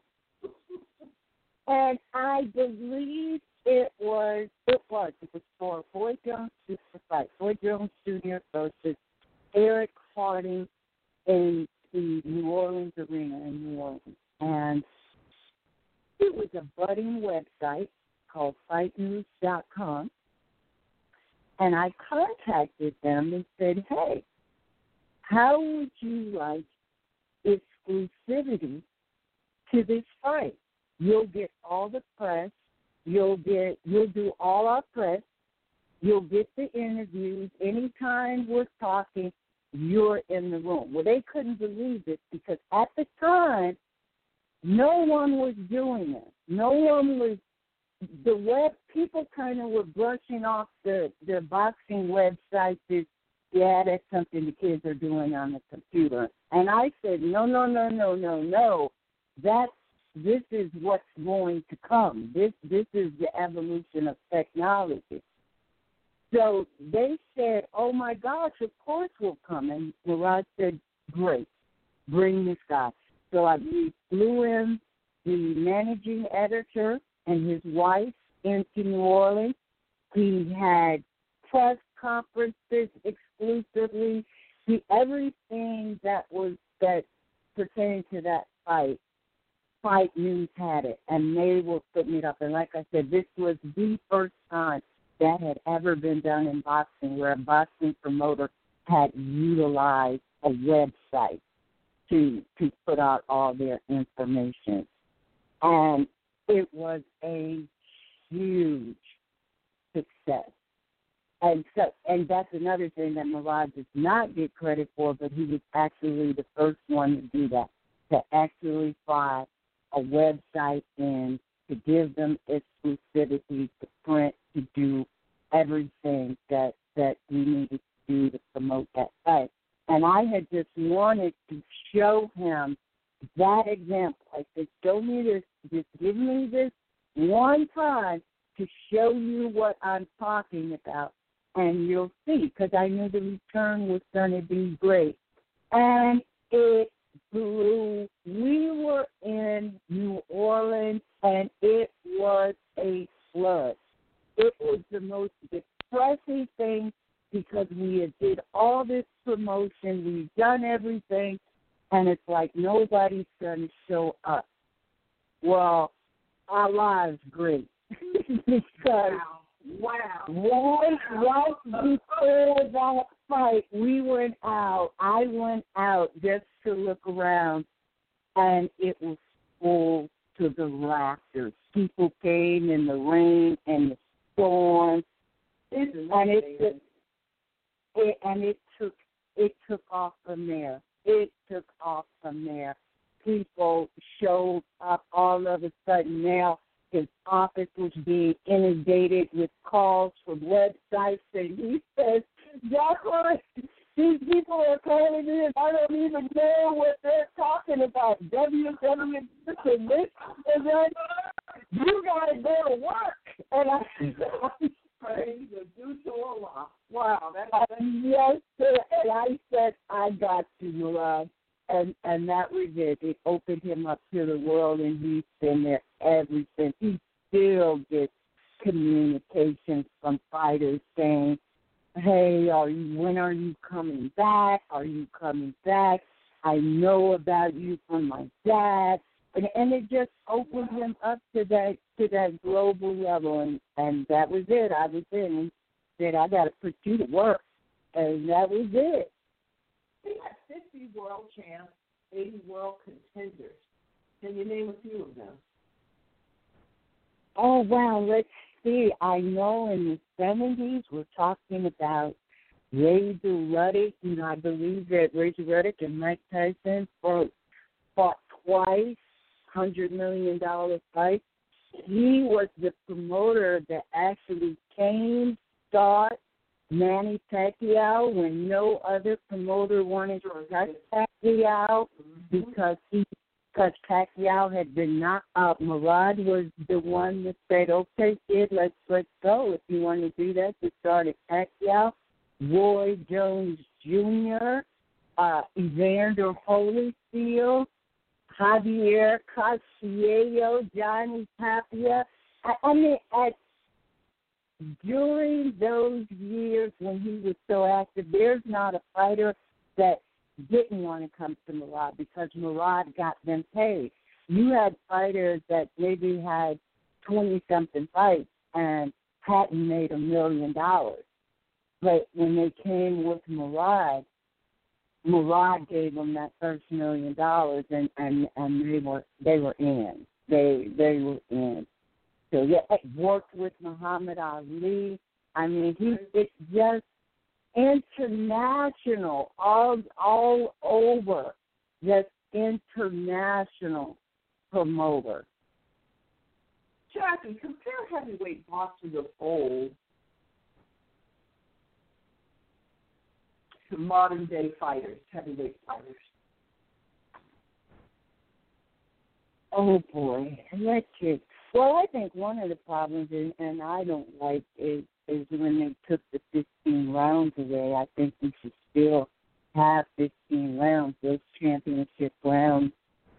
And I believe it was for Boy Jones Super Fight, Boy Jones Jr. versus Eric Harding in the New Orleans Arena in New Orleans. And it was a budding website called FightNews.com. And I contacted them and said, hey, how would you like exclusivity to this fight? You'll get all the press. You'll do all our press. You'll get the interviews. Anytime we're talking, you're in the room. Well, they couldn't believe it, because at the time, no one was doing it. No one was. The web people kind of were brushing off the boxing websites as, yeah, that's something the kids are doing on the computer. And I said, no. This is what's going to come. This is the evolution of technology. So they said, oh my gosh, of course we'll come. And Murad said, great, bring this guy. So we flew in the managing editor and his wife into New Orleans. He had press conferences exclusively. Everything that pertained to that fight, Fight News had it, and they were putting it up. And like I said, this was the first time that had ever been done in boxing, where a boxing promoter had utilized a website to put out all their information. And it was a huge success. And that's another thing that Murad does not get credit for, but he was actually the first one to do that, to actually fly a website in, to give them exclusivity, to print, to do everything that we needed to do to promote that site. And I had just wanted to show him that example. I said, show me this, just give me this one time to show you what I'm talking about, and you'll see, because I knew the return was going to be great. And it blew. We were in New Orleans, and it was a flood. It was the most depressing thing, because we had did all this promotion, we've done everything, and it's like nobody's going to show up. Well, our lives great. Because right before that fight, I went out just to look around, and it was full to the rafters. People came in the rain and the storm, and it took off from there. It took off from there. People showed up all of a sudden. Now his office was being inundated with calls from websites, and he says, Jacqueline, these people are calling me, and I don't even know what they're talking about. WW this and this, and then you got to go to work. And I said, praise the due to Allah. Wow. Yes, sir. And I said, I got you, Murad. And that was it. It opened him up to the world, and he's been there ever since. He still gets communications from fighters saying, hey, when are you coming back? Are you coming back? I know about you from my dad. And it just opened him up to that global level, and that was it. I was in. He said, I got to put you to work. And that was it. He had 50 world champs, 80 world contenders. Can you name a few of them? Oh, wow. Let's see. I know in the 70s we're talking about Razor Ruddock. I believe that Razor Ruddock and Mike Tyson fought twice, $100 million fight. He was the promoter that actually sought Manny Pacquiao when no other promoter wanted to touch Pacquiao because Pacquiao had been knocked out. Murad was the one that said, okay, kid, let's go. If you want to do that, to start at Pacquiao. Roy Jones Jr., Evander Holyfield, Javier Castillejo, Johnny Tapia. I mean, during those years when he was so active, there's not a fighter that didn't want to come to Murad because Murad got them paid. You had fighters that maybe had 20-something fights and hadn't made $1 million. But when they came with Murad gave them that first $1 million, and they were in. They were in. So yeah, worked with Muhammad Ali. I mean, it's just international, all over, just international promoter. Jackie, compare heavyweight boxers of old to modern day fighters, heavyweight fighters. Oh boy, well, I think one of the problems, and I don't like, is when they took the 15 rounds away. I think we should still have 15 rounds. Those championship rounds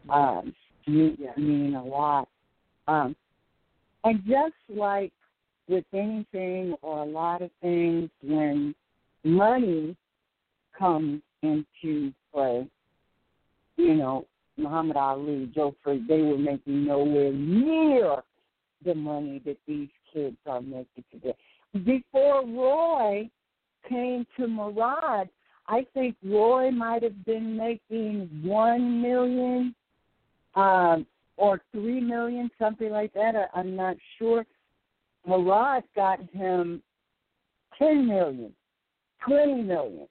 mean a lot. And just like with anything or a lot of things, when money comes into play, Muhammad Ali, Joe Frazier, they were making nowhere near the money that these kids are making today. Before Roy came to Murad, I think Roy might have been making $1 million or $3 million, something like that. I'm not sure. Murad got him $10 million, $20 million.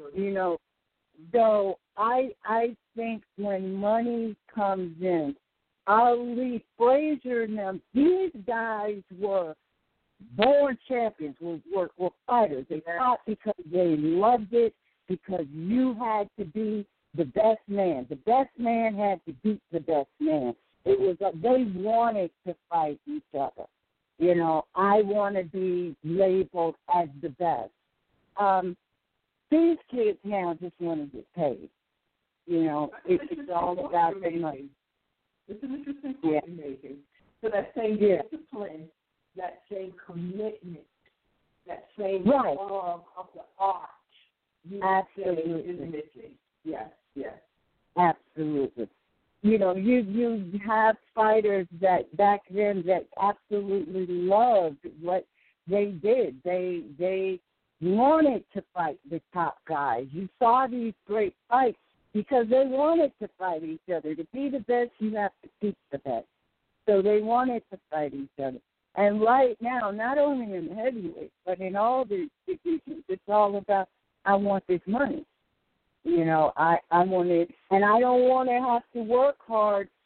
So I think when money comes in, Ali, Frazier, and them, these guys were born champions, were fighters. They fought because they loved it, because you had to be the best man. The best man had to beat the best man. It was they wanted to fight each other. I want to be labeled as the best. These kids now just want to get paid. It's all about the money. It's an interesting point you're making. So that same discipline, that same commitment, that same love of the art, absolutely is missing. Yes. Absolutely. You have fighters that back then that absolutely loved what they did. They wanted to fight the top guys. You saw these great fights because they wanted to fight each other. To be the best, you have to beat the best. So they wanted to fight each other. And right now, not only in heavyweight, but in all the divisions, it's all about, I want this money. I want it, and I don't want to have to work hard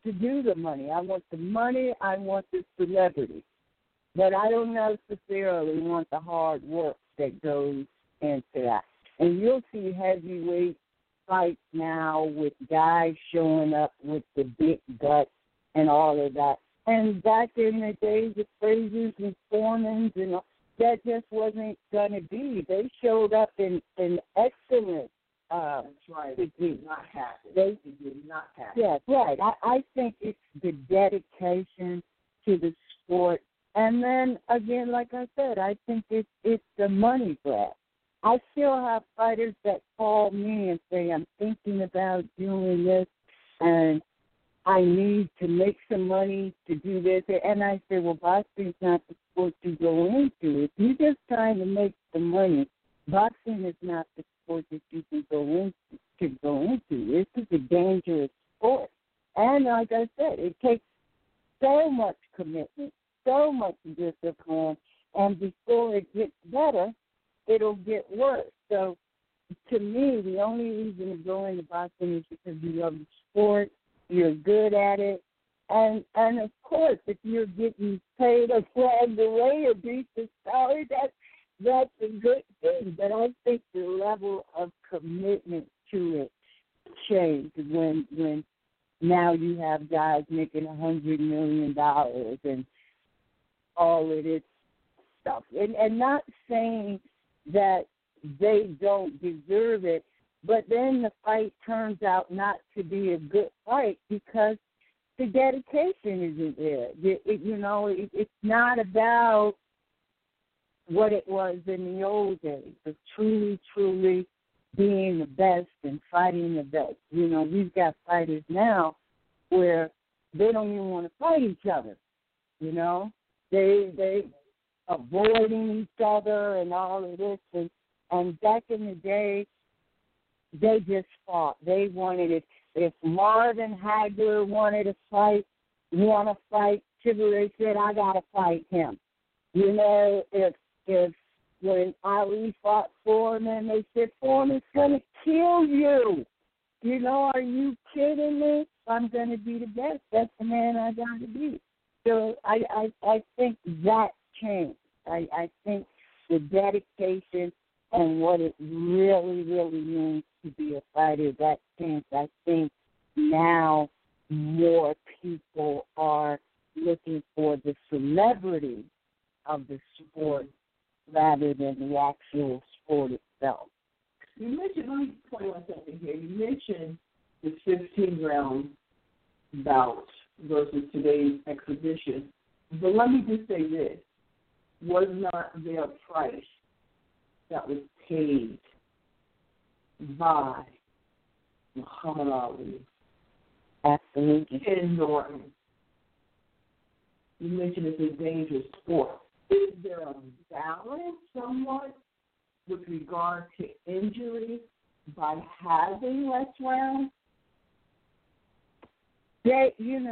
to do the money. I want the money. I want the celebrity. But I don't necessarily want the hard work that goes into that. And you'll see heavyweight fights now with guys showing up with the big guts and all of that. And back in the days of Frazier's and Foreman's, and that just wasn't going to be. They showed up in excellent. That's right. It did not happen. It did not happen. Yes, right. I think it's the dedication to the sport. And then, again, like I said, I think it's the money grab. I still have fighters that call me and say, I'm thinking about doing this, and I need to make some money to do this. And I say, well, boxing's not the sport to go into. If you're just trying to make the money, boxing is not the sport that you can go into. This is a dangerous sport. And like I said, it takes so much commitment, so much discipline, and before it gets better, it'll get worse. So to me, the only reason to go into boxing is because you love the sport, you're good at it, and of course, if you're getting paid a flag away or decent salary, that's a good thing. But I think the level of commitment to it changed when now you have guys making $100 million and all of this stuff. And not saying that they don't deserve it, but then the fight turns out not to be a good fight because the dedication isn't there. It's not about what it was in the old days of truly, truly being the best and fighting the best. We've got fighters now where they don't even want to fight each other. They avoiding each other and all of this. And back in the day, they just fought. They wanted it. If Marvin Hagler wanted to fight, Chivalry said, I got to fight him. If when Ali fought Foreman, they said, Foreman's going to kill you. Are you kidding me? I'm going to be the best. That's the man I got to be. So I think that changed. I think the dedication and what it really, really means to be a fighter, that changed. I think now more people are looking for the celebrity of the sport rather than the actual sport itself. You mentioned, let me point out something here. You mentioned the 15-round bout versus today's exhibition. But let me just say this. Was not there a price that was paid by Muhammad Ali? Absolutely. Ken Norton. You mentioned it's a dangerous sport. Is there a balance somewhat with regard to injury by having less rounds? Yeah,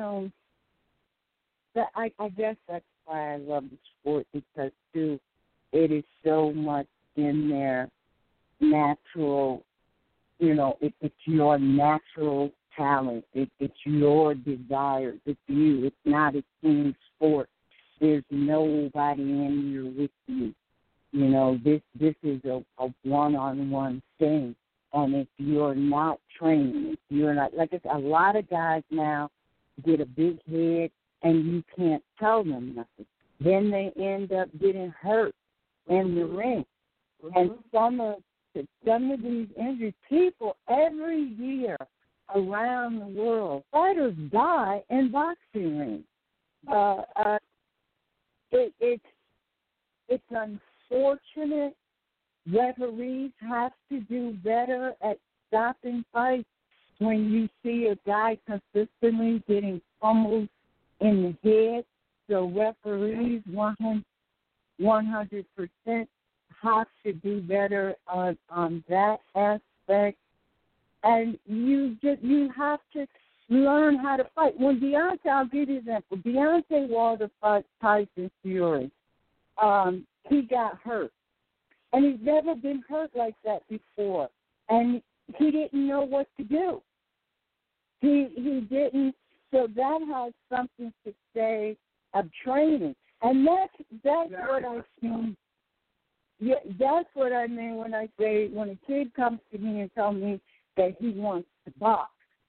I guess that's why I love the sport, because, too, it is so much in their natural, it's your natural talent. It's your desires. It's you. It's not a team sport. There's nobody in here with you. This is a one-on-one thing. And if you're not trained, if you're not, like I said, a lot of guys now get a big head and you can't tell them nothing. Then they end up getting hurt in the ring. And some of these injured people every year around the world, fighters die in boxing rings. It's unfortunate. Referees have to do better at stopping fights when you see a guy consistently getting pummeled in the head. So referees 100% have to do better on that aspect. And you have to learn how to fight. When Deontay, I'll give you an example. Deontay Wilder fought Tyson Fury. He got hurt. And he's never been hurt like that before. And he didn't know what to do. He didn't So that has something to say of training. And that's what I mean. Yeah, that's what I mean when I say when a kid comes to me and tells me that he wants to box,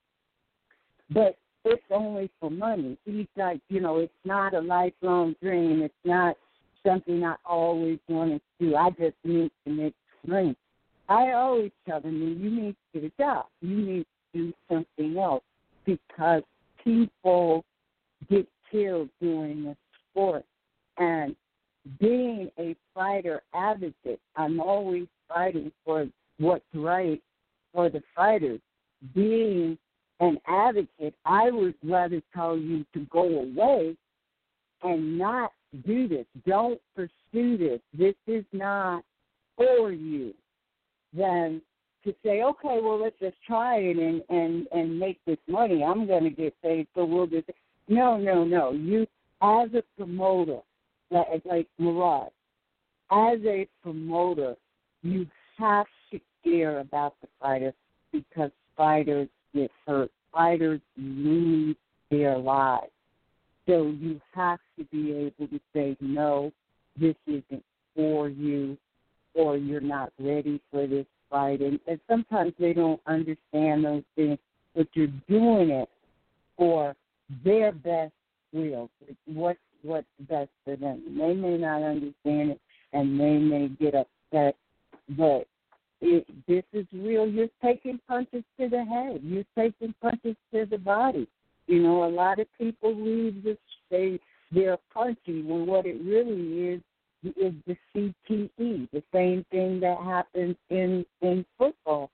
but it's only for money. He's like, it's not a lifelong dream. It's not something I always wanted to do. I just need to make money. I always tell them, you need to get a job. You need to do something else because people get killed doing this sport. And being a fighter advocate, I'm always fighting for what's right for the fighters. Being an advocate, I would rather tell you to go away and not do this. Don't pursue this. This is not for you. Than to say, okay, well, let's just try it and make this money. I'm going to get paid, so we'll just. No. You, as a promoter, like Murad, as a promoter, you have to care about the fighter because fighters get hurt. Fighters lose their lives. So you have to be able to say, no, this isn't for you, or you're not ready for this fight. And sometimes they don't understand those things, but you're doing it for their best will. What's best for them. They may not understand it, and they may get upset, but this is real. You're taking punches to the head. You're taking punches to the body. A lot of people leave this, they're punchy when what it really is the CTE, the same thing that happens in football,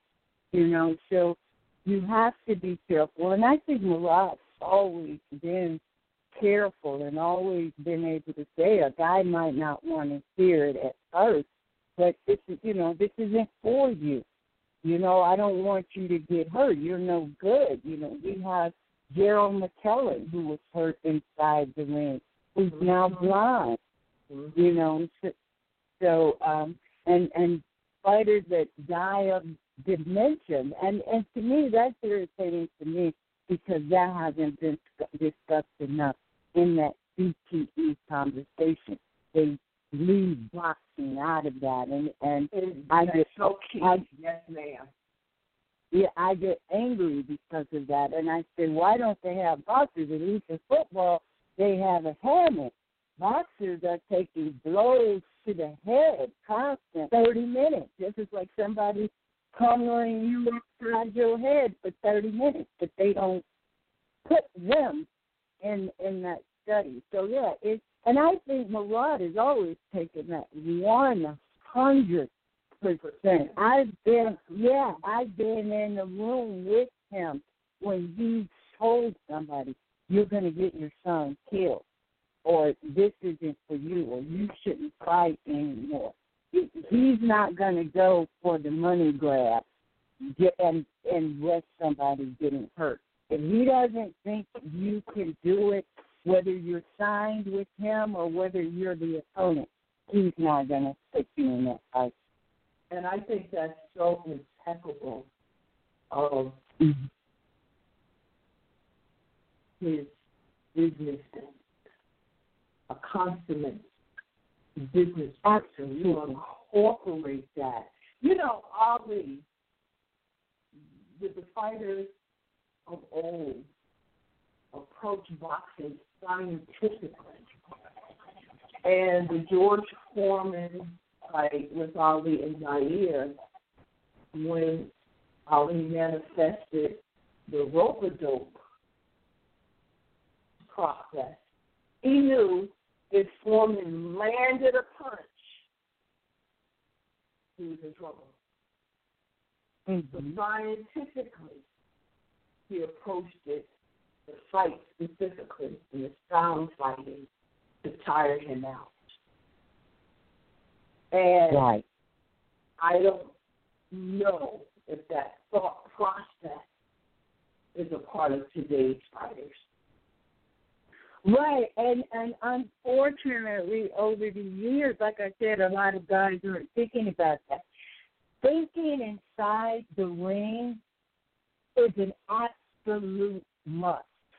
So you have to be careful. And I think Murad's always been careful and always been able to say a guy might not want to hear it at first, but this isn't for you. I don't want you to get hurt. You're no good. We have Gerald McKellen, who was hurt inside the ring, who's now blind. So and fighters that die of dementia, and to me that's irritating to me because that hasn't been discussed enough in that CTE conversation. They leave boxing out of that, and I get so key. Yes, ma'am. Yeah, I get angry because of that, and I say, why don't they have boxers? At least in football, they have a helmet. Boxers are taking blows to the head constant 30 minutes. This is like somebody covering you inside your head for 30 minutes, but they don't put them in that study. So, yeah, and I think Murad has always taken that 100%. I've been in the room with him when he told somebody, you're going to get your son killed, or this isn't for you, or you shouldn't fight anymore. He's not going to go for the money grab and risk somebody getting hurt. If he doesn't think you can do it, whether you're signed with him or whether you're the opponent, he's not going to stick you in that fight. And I think that's so impeccable of his business, a consummate business person to incorporate that. Ali, the fighters of old approach boxing scientifically. And the George Foreman fight with Ali and Zaire, when Ali manifested the rope-a-dope process, he knew if Foreman landed a punch, he was in trouble. But scientifically, he approached it, the fight specifically, and the sound fighting, to tire him out. And right. I don't know if that thought process is a part of today's fighters. Right, and unfortunately, over the years, like I said, a lot of guys aren't thinking about that. Thinking inside the ring is an absolute must.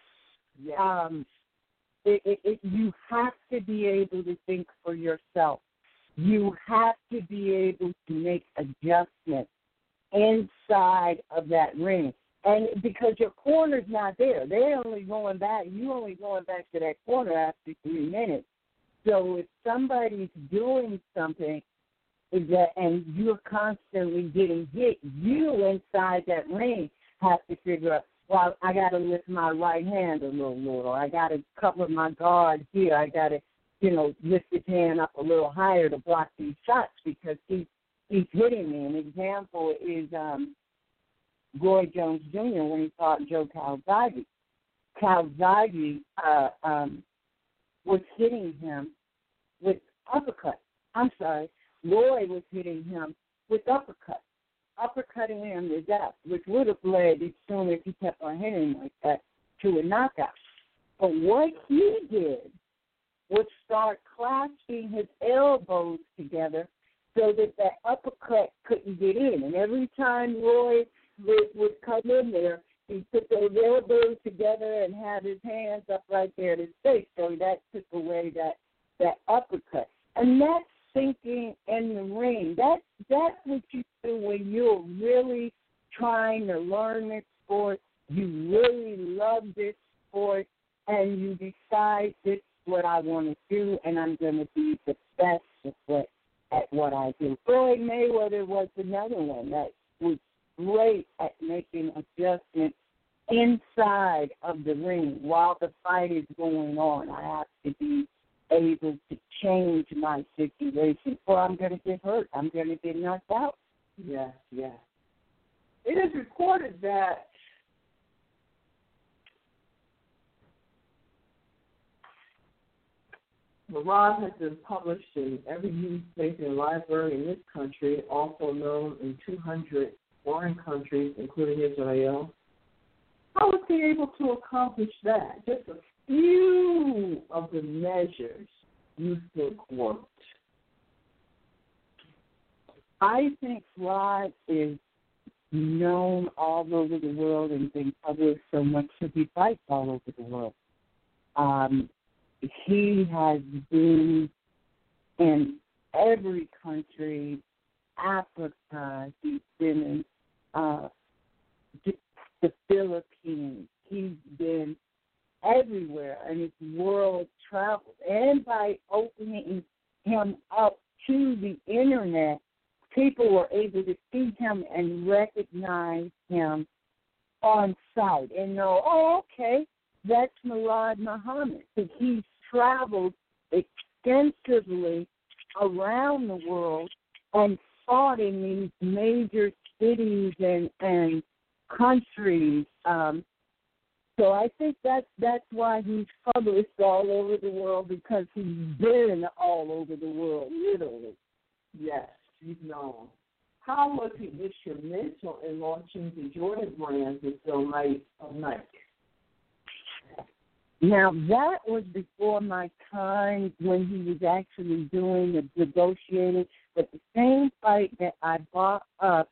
Yes. You have to be able to think for yourself. You have to be able to make adjustments inside of that ring. And because your corner's not there, you only going back to that corner after 3 minutes. So if somebody's doing something and you're constantly getting hit, you inside that ring have to figure out, well, I got to lift my right hand a little more. I got to cover my guard here. I got to, lift his hand up a little higher to block these shots because he's hitting me. An example is Roy Jones Jr. when he fought Joe Calzaghe. Calzaghe was hitting him with uppercuts. Roy was hitting him with uppercutting him to death, which would have led, as soon as he kept on hitting like that, to a knockout. But what he did was start clasping his elbows together so that uppercut couldn't get in. And every time Roy would come in there, he put those elbows together and had his hands up right there at his face. So that took away that uppercut. And that's thinking in the ring. That's what you do when you're really trying to learn this sport. You really love this sport, and you decide this is what I want to do, and I'm going to be the best at what I do. Floyd Mayweather was another one that was great at making adjustments inside of the ring while the fight is going on. I have to be able to change my situation, or I'm going to get hurt. I'm going to get knocked out. Yes, yes. It is reported that Murad has been published in every newspaper and library in this country, also known in 200 foreign countries, including Israel. How was he able to accomplish that? Just a few of the measures you think worked. I think Rod is known all over the world and been published so much that he fights all over the world. He has been in every country, Africa. He's been in the Philippines. He's been everywhere, and it's world travel. And by opening him up to the Internet, people were able to see him and recognize him on sight and know, oh, okay, that's Murad Muhammad. So he's traveled extensively around the world and fought in these major cities and countries. So I think that's why he's published all over the world, because he's been all over the world, literally. Yes, he's known. How was he instrumental in launching the Jordan brand with Phil Knight of Nike? Now, that was before my time when he was actually doing the negotiating. But the same fight that I bought up,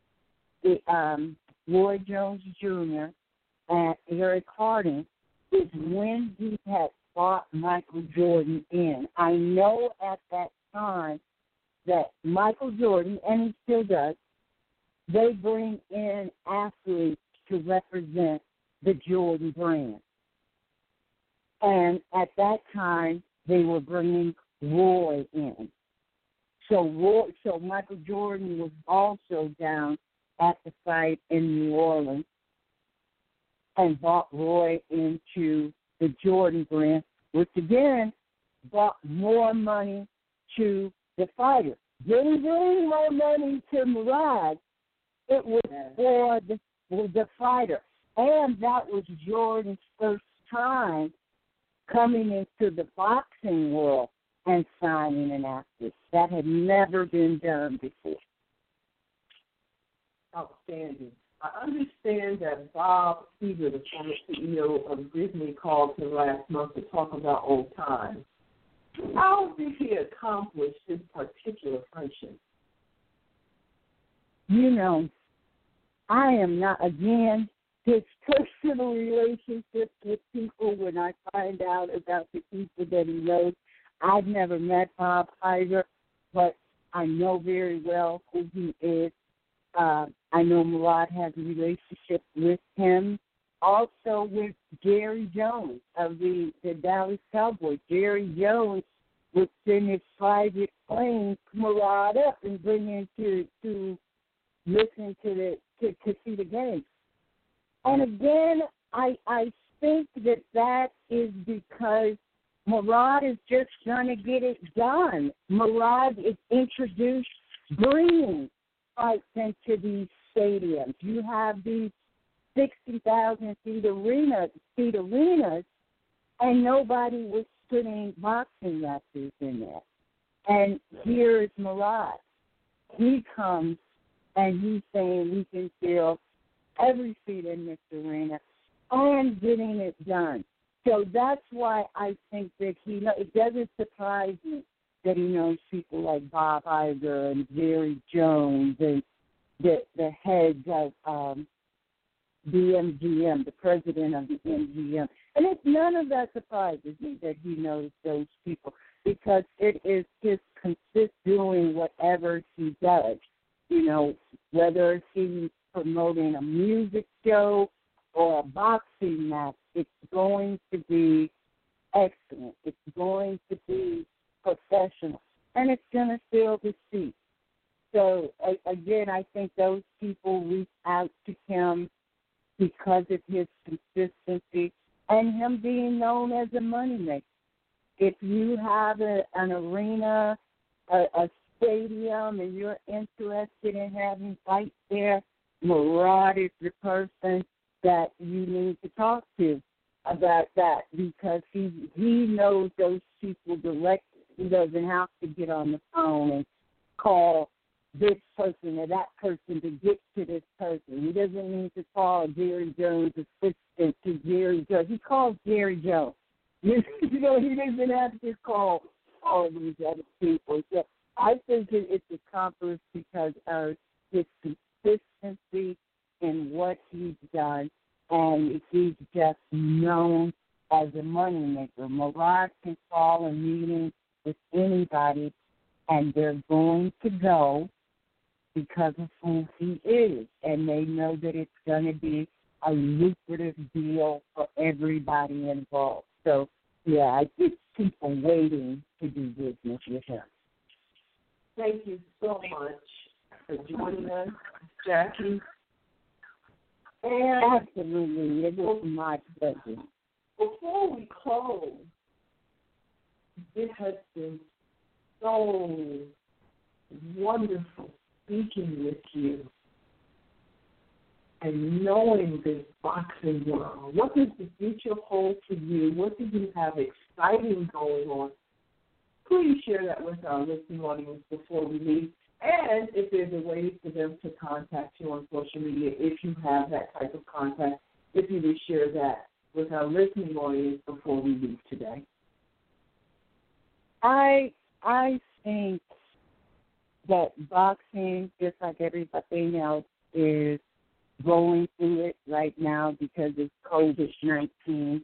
Roy Jones Jr. and Eric Harding, is when he had brought Michael Jordan in. I know at that time that Michael Jordan, and he still does, they bring in athletes to represent the Jordan brand. And at that time, they were bringing Roy in. So Michael Jordan was also down at the fight in New Orleans and brought Roy into the Jordan brand, which again brought more money to the fighter. Didn't bring more money to Murad. It was for the fighter. And that was Jordan's first time coming into the boxing world and signing an actress. That had never been done before. Outstanding. I understand that Bob Seger, the former CEO of Disney, called him last month to talk about old times. How did he accomplish this particular friendship? You know, I am not, again, his personal relationships with people. When I find out about the people that he knows, I've never met Bob Iger, but I know very well who he is. I know Murad has a relationship with him. Also with Jerry Jones of the Dallas Cowboys. Jerry Jones would send his private plane to Murad up and bring him to listen to see the game. And again, I think that is because Murad is just going to get it done. Murad is introduced bringing fights into these stadiums. You have these 60,000 seat arenas, and nobody was putting boxing matches in there. And here is Murad. He comes and he's saying we can fill every seat in this arena and getting it done. So that's why I think that it doesn't surprise me that he knows people like Bob Iger and Jerry Jones and the heads of the MGM, the president of the MGM. And none of that surprises me that he knows those people because it is just consist doing whatever he does. You know, whether he's promoting a music show or a boxing match, it's going to be excellent. It's going to be professional. And it's going to fill the seat. So, again, I think those people reach out to him because of his consistency and him being known as a moneymaker. If you have an arena, a stadium, and you're interested in having fights there, Murad is the person that you need to talk to about that because he knows those people directly. He doesn't have to get on the phone and call this person or that person to get to this person. He doesn't need to call Jerry Jones' assistant to Jerry Jones. He calls Jerry Jones. You know, he doesn't have to call all these other people. So I think it's accomplished because of his consistency in what he's done, and he's just known as a moneymaker. Murad can call a meeting with anybody, and they're going to go because of who he is, and they know that it's going to be a lucrative deal for everybody involved. So, yeah, I think people waiting to do business with him. Thank you so much for joining us, Jackie. And absolutely, it was my pleasure. Before we close, it has been so wonderful speaking with you and knowing this boxing world. What does the future hold for you? What do you have exciting going on? Please share that with our listening audience before we leave. And if there's a way for them to contact you on social media, if you have that type of contact, if you would share that with our listening audience before we leave today. I think that boxing, just like everything else, is going through it right now because of COVID-19.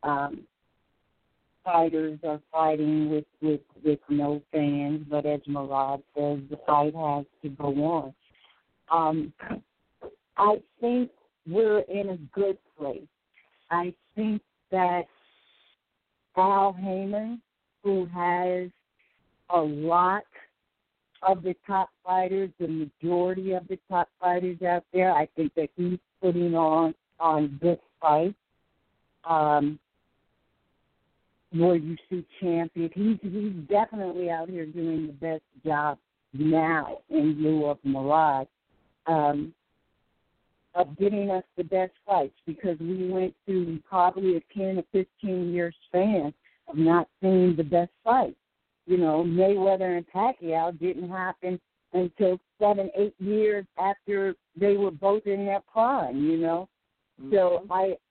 Fighters are fighting with no fans, but as Murad says, the fight has to go on. I think we're in a good place. I think that Al Haymon, who has a lot of the top fighters, the majority of the top fighters out there, I think that he's putting on good fights. Where you see champions, he's definitely out here doing the best job now in lieu of Murad of getting us the best fights because we went through probably a 10 or 15 year span of not seeing the best fights. You know, Mayweather and Pacquiao didn't happen until 7-8 years after they were both in their prime, you know. Mm-hmm. So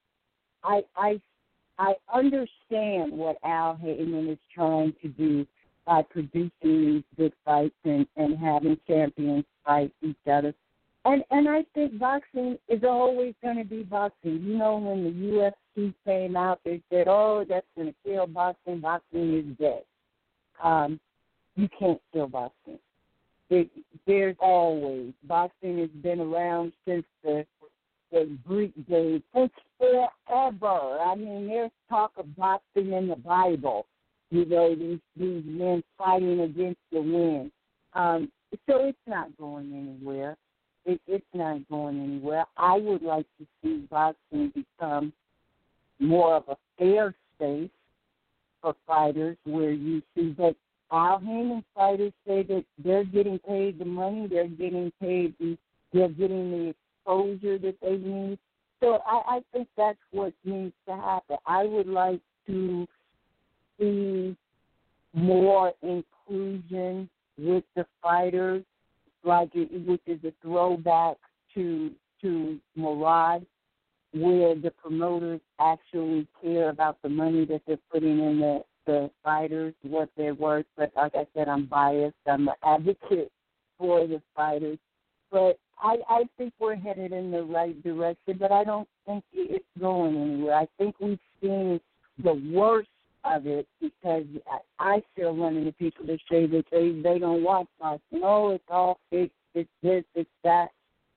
I understand what Al Haymon is trying to do by producing these good fights and having champions fight each other. And I think boxing is always going to be boxing. You know, when the UFC came out, they said, "Oh, that's going to kill boxing. Boxing is dead." You can't kill boxing. There's always boxing has been around since the Greek days, since forever. I mean, there's talk of boxing in the Bible. You know, these men fighting against the wind. So it's not going anywhere. It's not going anywhere. I would like to see boxing become more of a fair space for fighters where you see that Al Heyman fighters say that they're getting paid the money, they're getting the exposure that they need. So I think that's what needs to happen. I would like to see more inclusion with the fighters, which is a throwback to Murad, where the promoters actually care about the money that they're putting in the fighters, what they're worth. But like I said, I'm biased. I'm an advocate for the fighters. But I think we're headed in the right direction, but I don't think it's going anywhere. I think we've seen the worst of it because I still run into people that say that they don't watch boxing. Oh, it's all fake. It's this, it's that.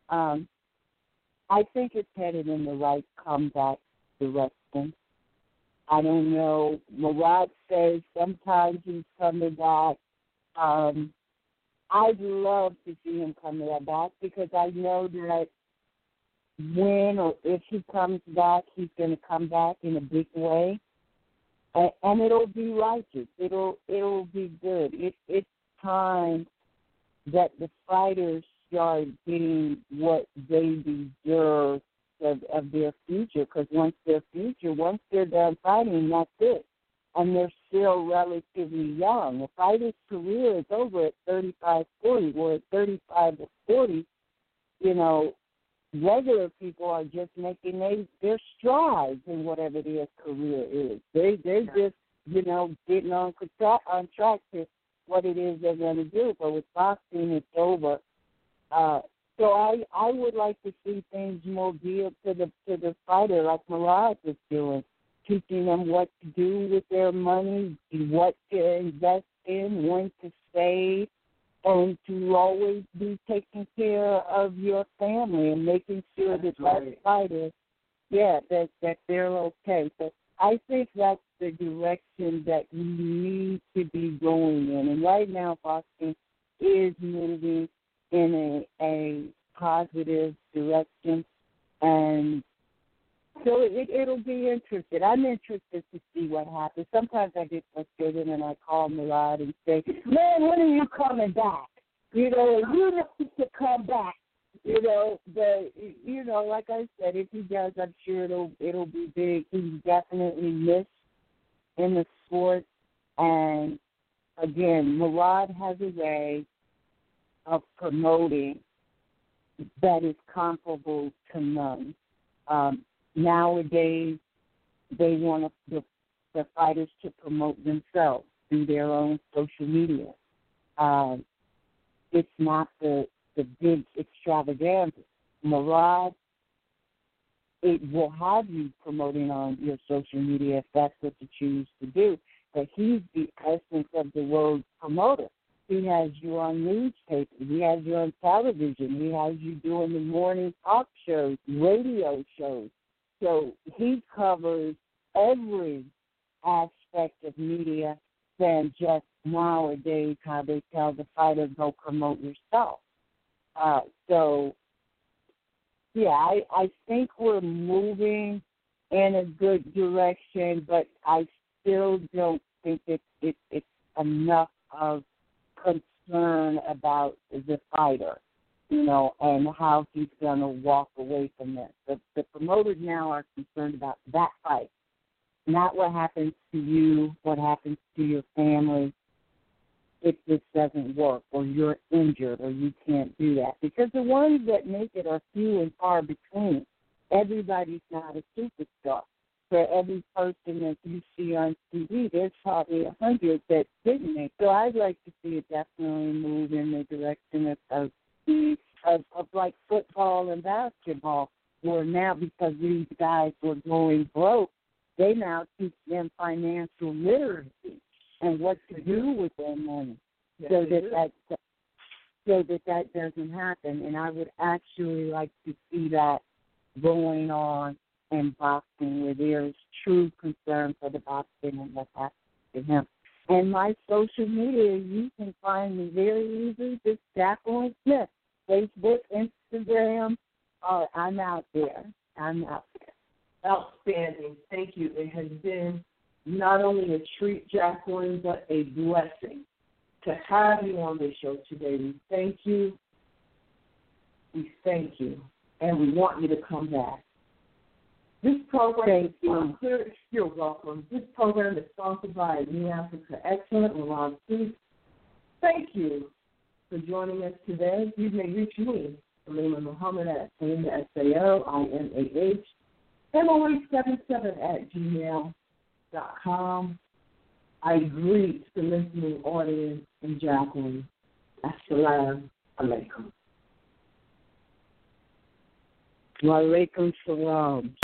I think it's headed in the right comeback direction. I don't know. Murad says sometimes he's coming back. I'd love to see him come back because I know that when or if he comes back, he's going to come back in a big way. And it'll be righteous. It'll be good. It's time that the fighters start getting what they deserve of their future. Because once they're done fighting, that's it. And they're still relatively young. The fighter's career is over at 35, 40. Well, at 35 or 40, you know, regular people are just making their strides in whatever their career is. They're just, you know, getting on track to what it is they're going to do. But with boxing, it's over. So I would like to see things more geared to the fighter, like Murad is doing, teaching them what to do with their money, what to invest in, when to save, and to always be taking care of your family and making sure that fighter, that they're okay. So I think that's the direction that we need to be going in. And right now, boxing is moving in a positive direction, and so it'll be interesting. I'm interested to see what happens. Sometimes I get frustrated and I call Murad and say, "Man, when are you coming back? You know, you need to come back." You know, but you know, like I said, if he does, I'm sure it'll be big. He's definitely missed in the sport, and again, Murad has a way of promoting that is comparable to none. Nowadays, they want the fighters to promote themselves through their own social media. It's not the big extravaganza. Murad, it will have you promoting on your social media if that's what you choose to do. But he's the essence of the word promoter. He has you on newspapers. He has you on television. He has you doing the morning talk shows, radio shows. So he covers every aspect of media than just nowadays how they tell the fighter, go promote yourself. So, yeah, I think we're moving in a good direction, but I still don't think it's enough of concern about the fighter, you know, and how he's going to walk away from this. The promoters now are concerned about that fight, not what happens to you, what happens to your family if this doesn't work, or you're injured, or you can't do that. Because the ones that make it are few and far between. Everybody's not a superstar. For every person that you see on TV, there's probably 100 that didn't make. So I'd like to see it definitely move in the direction of of like football and basketball, where now because these guys were going broke, they now teach them financial literacy and what to do with their money, Yes, so that doesn't happen. And I would actually like to see that going on in boxing, where there is true concern for the boxing and what's happening to him. And my social media, you can find me very easily, just Jacqueline Smith. Facebook, Instagram, I'm out there. Outstanding. Thank you. It has been not only a treat, Jacqueline, but a blessing to have you on the show today. We thank you. And we want you to come back. This program is sponsored. You're welcome. This program is sponsored by New Africa Excellent, Ron Keith. Tthank you for joining us today. You may reach me, Salima Muhammad, at Salima, SAOIMAH, MOA77@gmail.com. I greet the listening audience and Jacqueline. Assalamu alaikum. Wa alaikum salam.